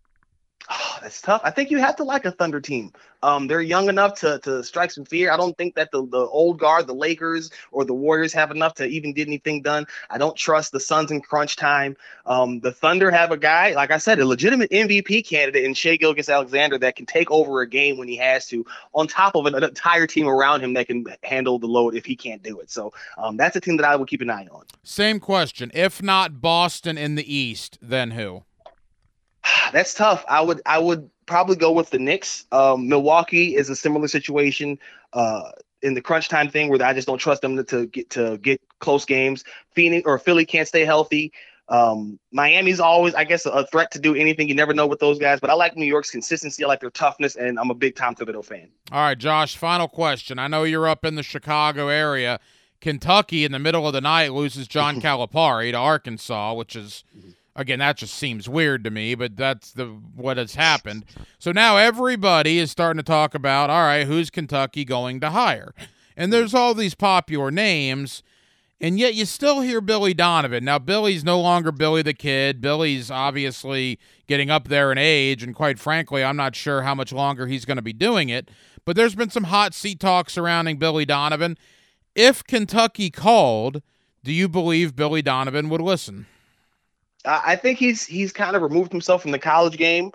Oh, that's tough. I think you have to like a Thunder team. They're young enough to strike some fear. I don't think that the old guard, the Lakers or the Warriors, have enough to even get anything done. I don't trust the Suns in crunch time. The Thunder have a guy, like I said, a legitimate MVP candidate in Shai Gilgeous-Alexander that can take over a game when he has to, on top of an entire team around him that can handle the load if he can't do it. So that's a team that I would keep an eye on. Same question. If not Boston in the East, then who? That's tough. I would probably go with the Knicks. Milwaukee is a similar situation in the crunch time thing where I just don't trust them to get close games. Phoenix or Philly can't stay healthy. Miami's always, I guess, a threat to do anything. You never know with those guys, but I like New York's consistency. I like their toughness, and I'm a big Tom Thibodeau fan. All right, Josh, final question. I know you're up in the Chicago area. Kentucky in the middle of the night loses John Calipari to Arkansas, which is, again, that just seems weird to me, but that's what has happened. So now everybody is starting to talk about, all right, who's Kentucky going to hire? And there's all these popular names, and yet you still hear Billy Donovan. Now, Billy's no longer Billy the Kid. Billy's obviously getting up there in age, and quite frankly, I'm not sure how much longer he's going to be doing it. But there's been some hot seat talk surrounding Billy Donovan. If Kentucky called, do you believe Billy Donovan would listen? I think he's kind of removed himself from the college game.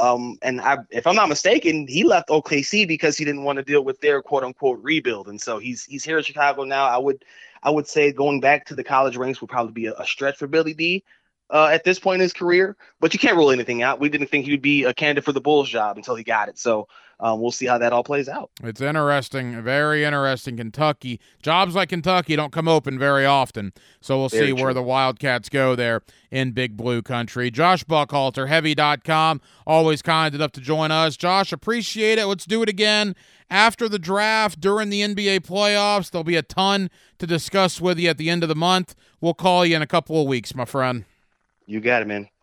If I'm not mistaken, he left OKC because he didn't want to deal with their quote unquote rebuild. And so he's here in Chicago now. I would say going back to the college ranks would probably be a stretch for Billy D at this point in his career, but you can't rule anything out. We didn't think he would be a candidate for the Bulls job until he got it. So we'll see how that all plays out. It's interesting, very interesting. Kentucky, jobs like Kentucky don't come open very often. So we'll see where the Wildcats go there in Big Blue Country. Josh Buckhalter, Heavy.com, always kind enough to join us. Josh, appreciate it. Let's do it again after the draft, during the NBA playoffs. There'll be a ton to discuss with you at the end of the month. We'll call you in a couple of weeks, my friend. You got it, man.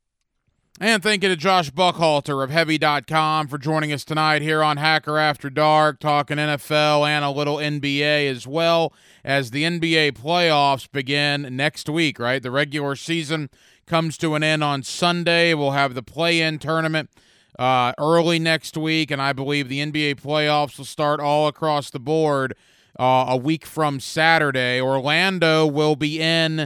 And thank you to Josh Buckhalter of Heavy.com for joining us tonight here on Hacker After Dark, talking NFL and a little NBA as well, as the NBA playoffs begin next week, right? The regular season comes to an end on Sunday. We'll have the play-in tournament early next week, and I believe the NBA playoffs will start all across the board a week from Saturday. Orlando will be in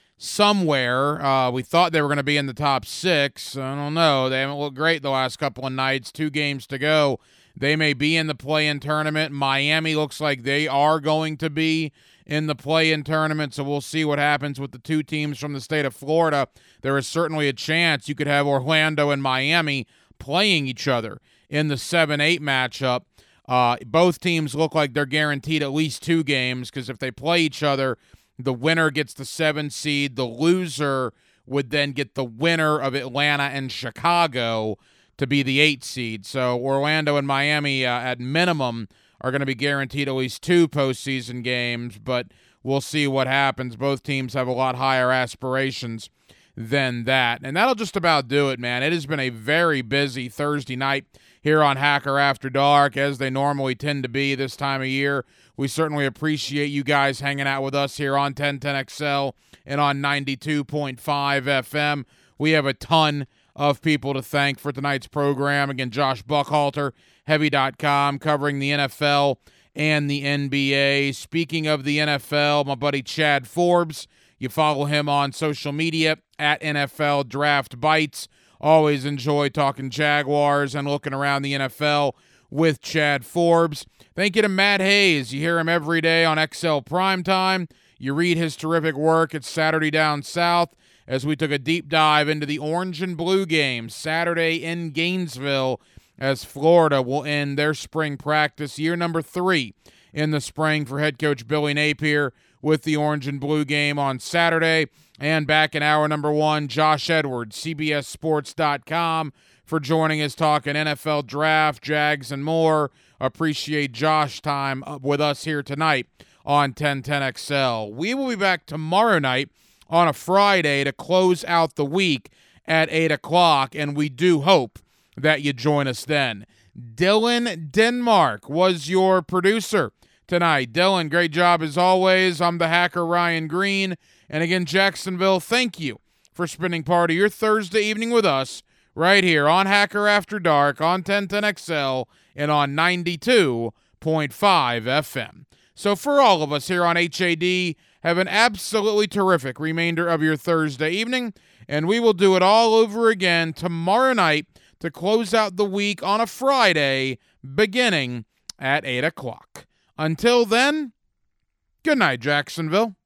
somewhere. We thought they were going to be in the top 6. I don't know. They haven't looked great the last couple of nights. 2 games to go. They may be in the play-in tournament. Miami looks like they are going to be in the play-in tournament, so we'll see what happens with the 2 teams from the state of Florida. There is certainly a chance you could have Orlando and Miami playing each other in the 7-8 matchup. Both teams look like they're guaranteed at least 2 games, because if they play each other, the winner gets the 7 seed. The loser would then get the winner of Atlanta and Chicago to be the 8 seed. So Orlando and Miami at minimum are going to be guaranteed at least 2 postseason games, but we'll see what happens. Both teams have a lot higher aspirations than that. And that'll just about do it, man. It has been a very busy Thursday night here on Hacker After Dark, as they normally tend to be this time of year. We certainly appreciate you guys hanging out with us here on 1010XL and on 92.5 FM. We have a ton of people to thank for tonight's program. Again, Josh Buckhalter, Heavy.com, covering the NFL and the NBA. Speaking of the NFL, my buddy Chad Forbes, you follow him on social media at NFL Draft Bites. Always enjoy talking Jaguars and looking around the NFL with Chad Forbes. Thank you to Matt Hayes. You hear him every day on XL Primetime. You read his terrific work at Saturday Down South, as we took a deep dive into the Orange and Blue game Saturday in Gainesville, as Florida will end their spring practice, year number 3 in the spring for head coach Billy Napier, with the Orange and Blue game on Saturday. And back in hour number 1, Josh Edwards, CBSSports.com, for joining us talking NFL draft, Jags, and more. Appreciate Josh time with us here tonight on 1010XL. We will be back tomorrow night on a Friday to close out the week at 8 o'clock, and we do hope that you join us then. Dylan Denmark was your producer tonight. Dylan, great job as always. I'm the hacker, Ryan Green. And again, Jacksonville, thank you for spending part of your Thursday evening with us right here on Hacker After Dark on 1010XL and on 92.5 FM. So for all of us here on HAD, have an absolutely terrific remainder of your Thursday evening, and we will do it all over again tomorrow night to close out the week on a Friday beginning at 8 o'clock. Until then, good night, Jacksonville.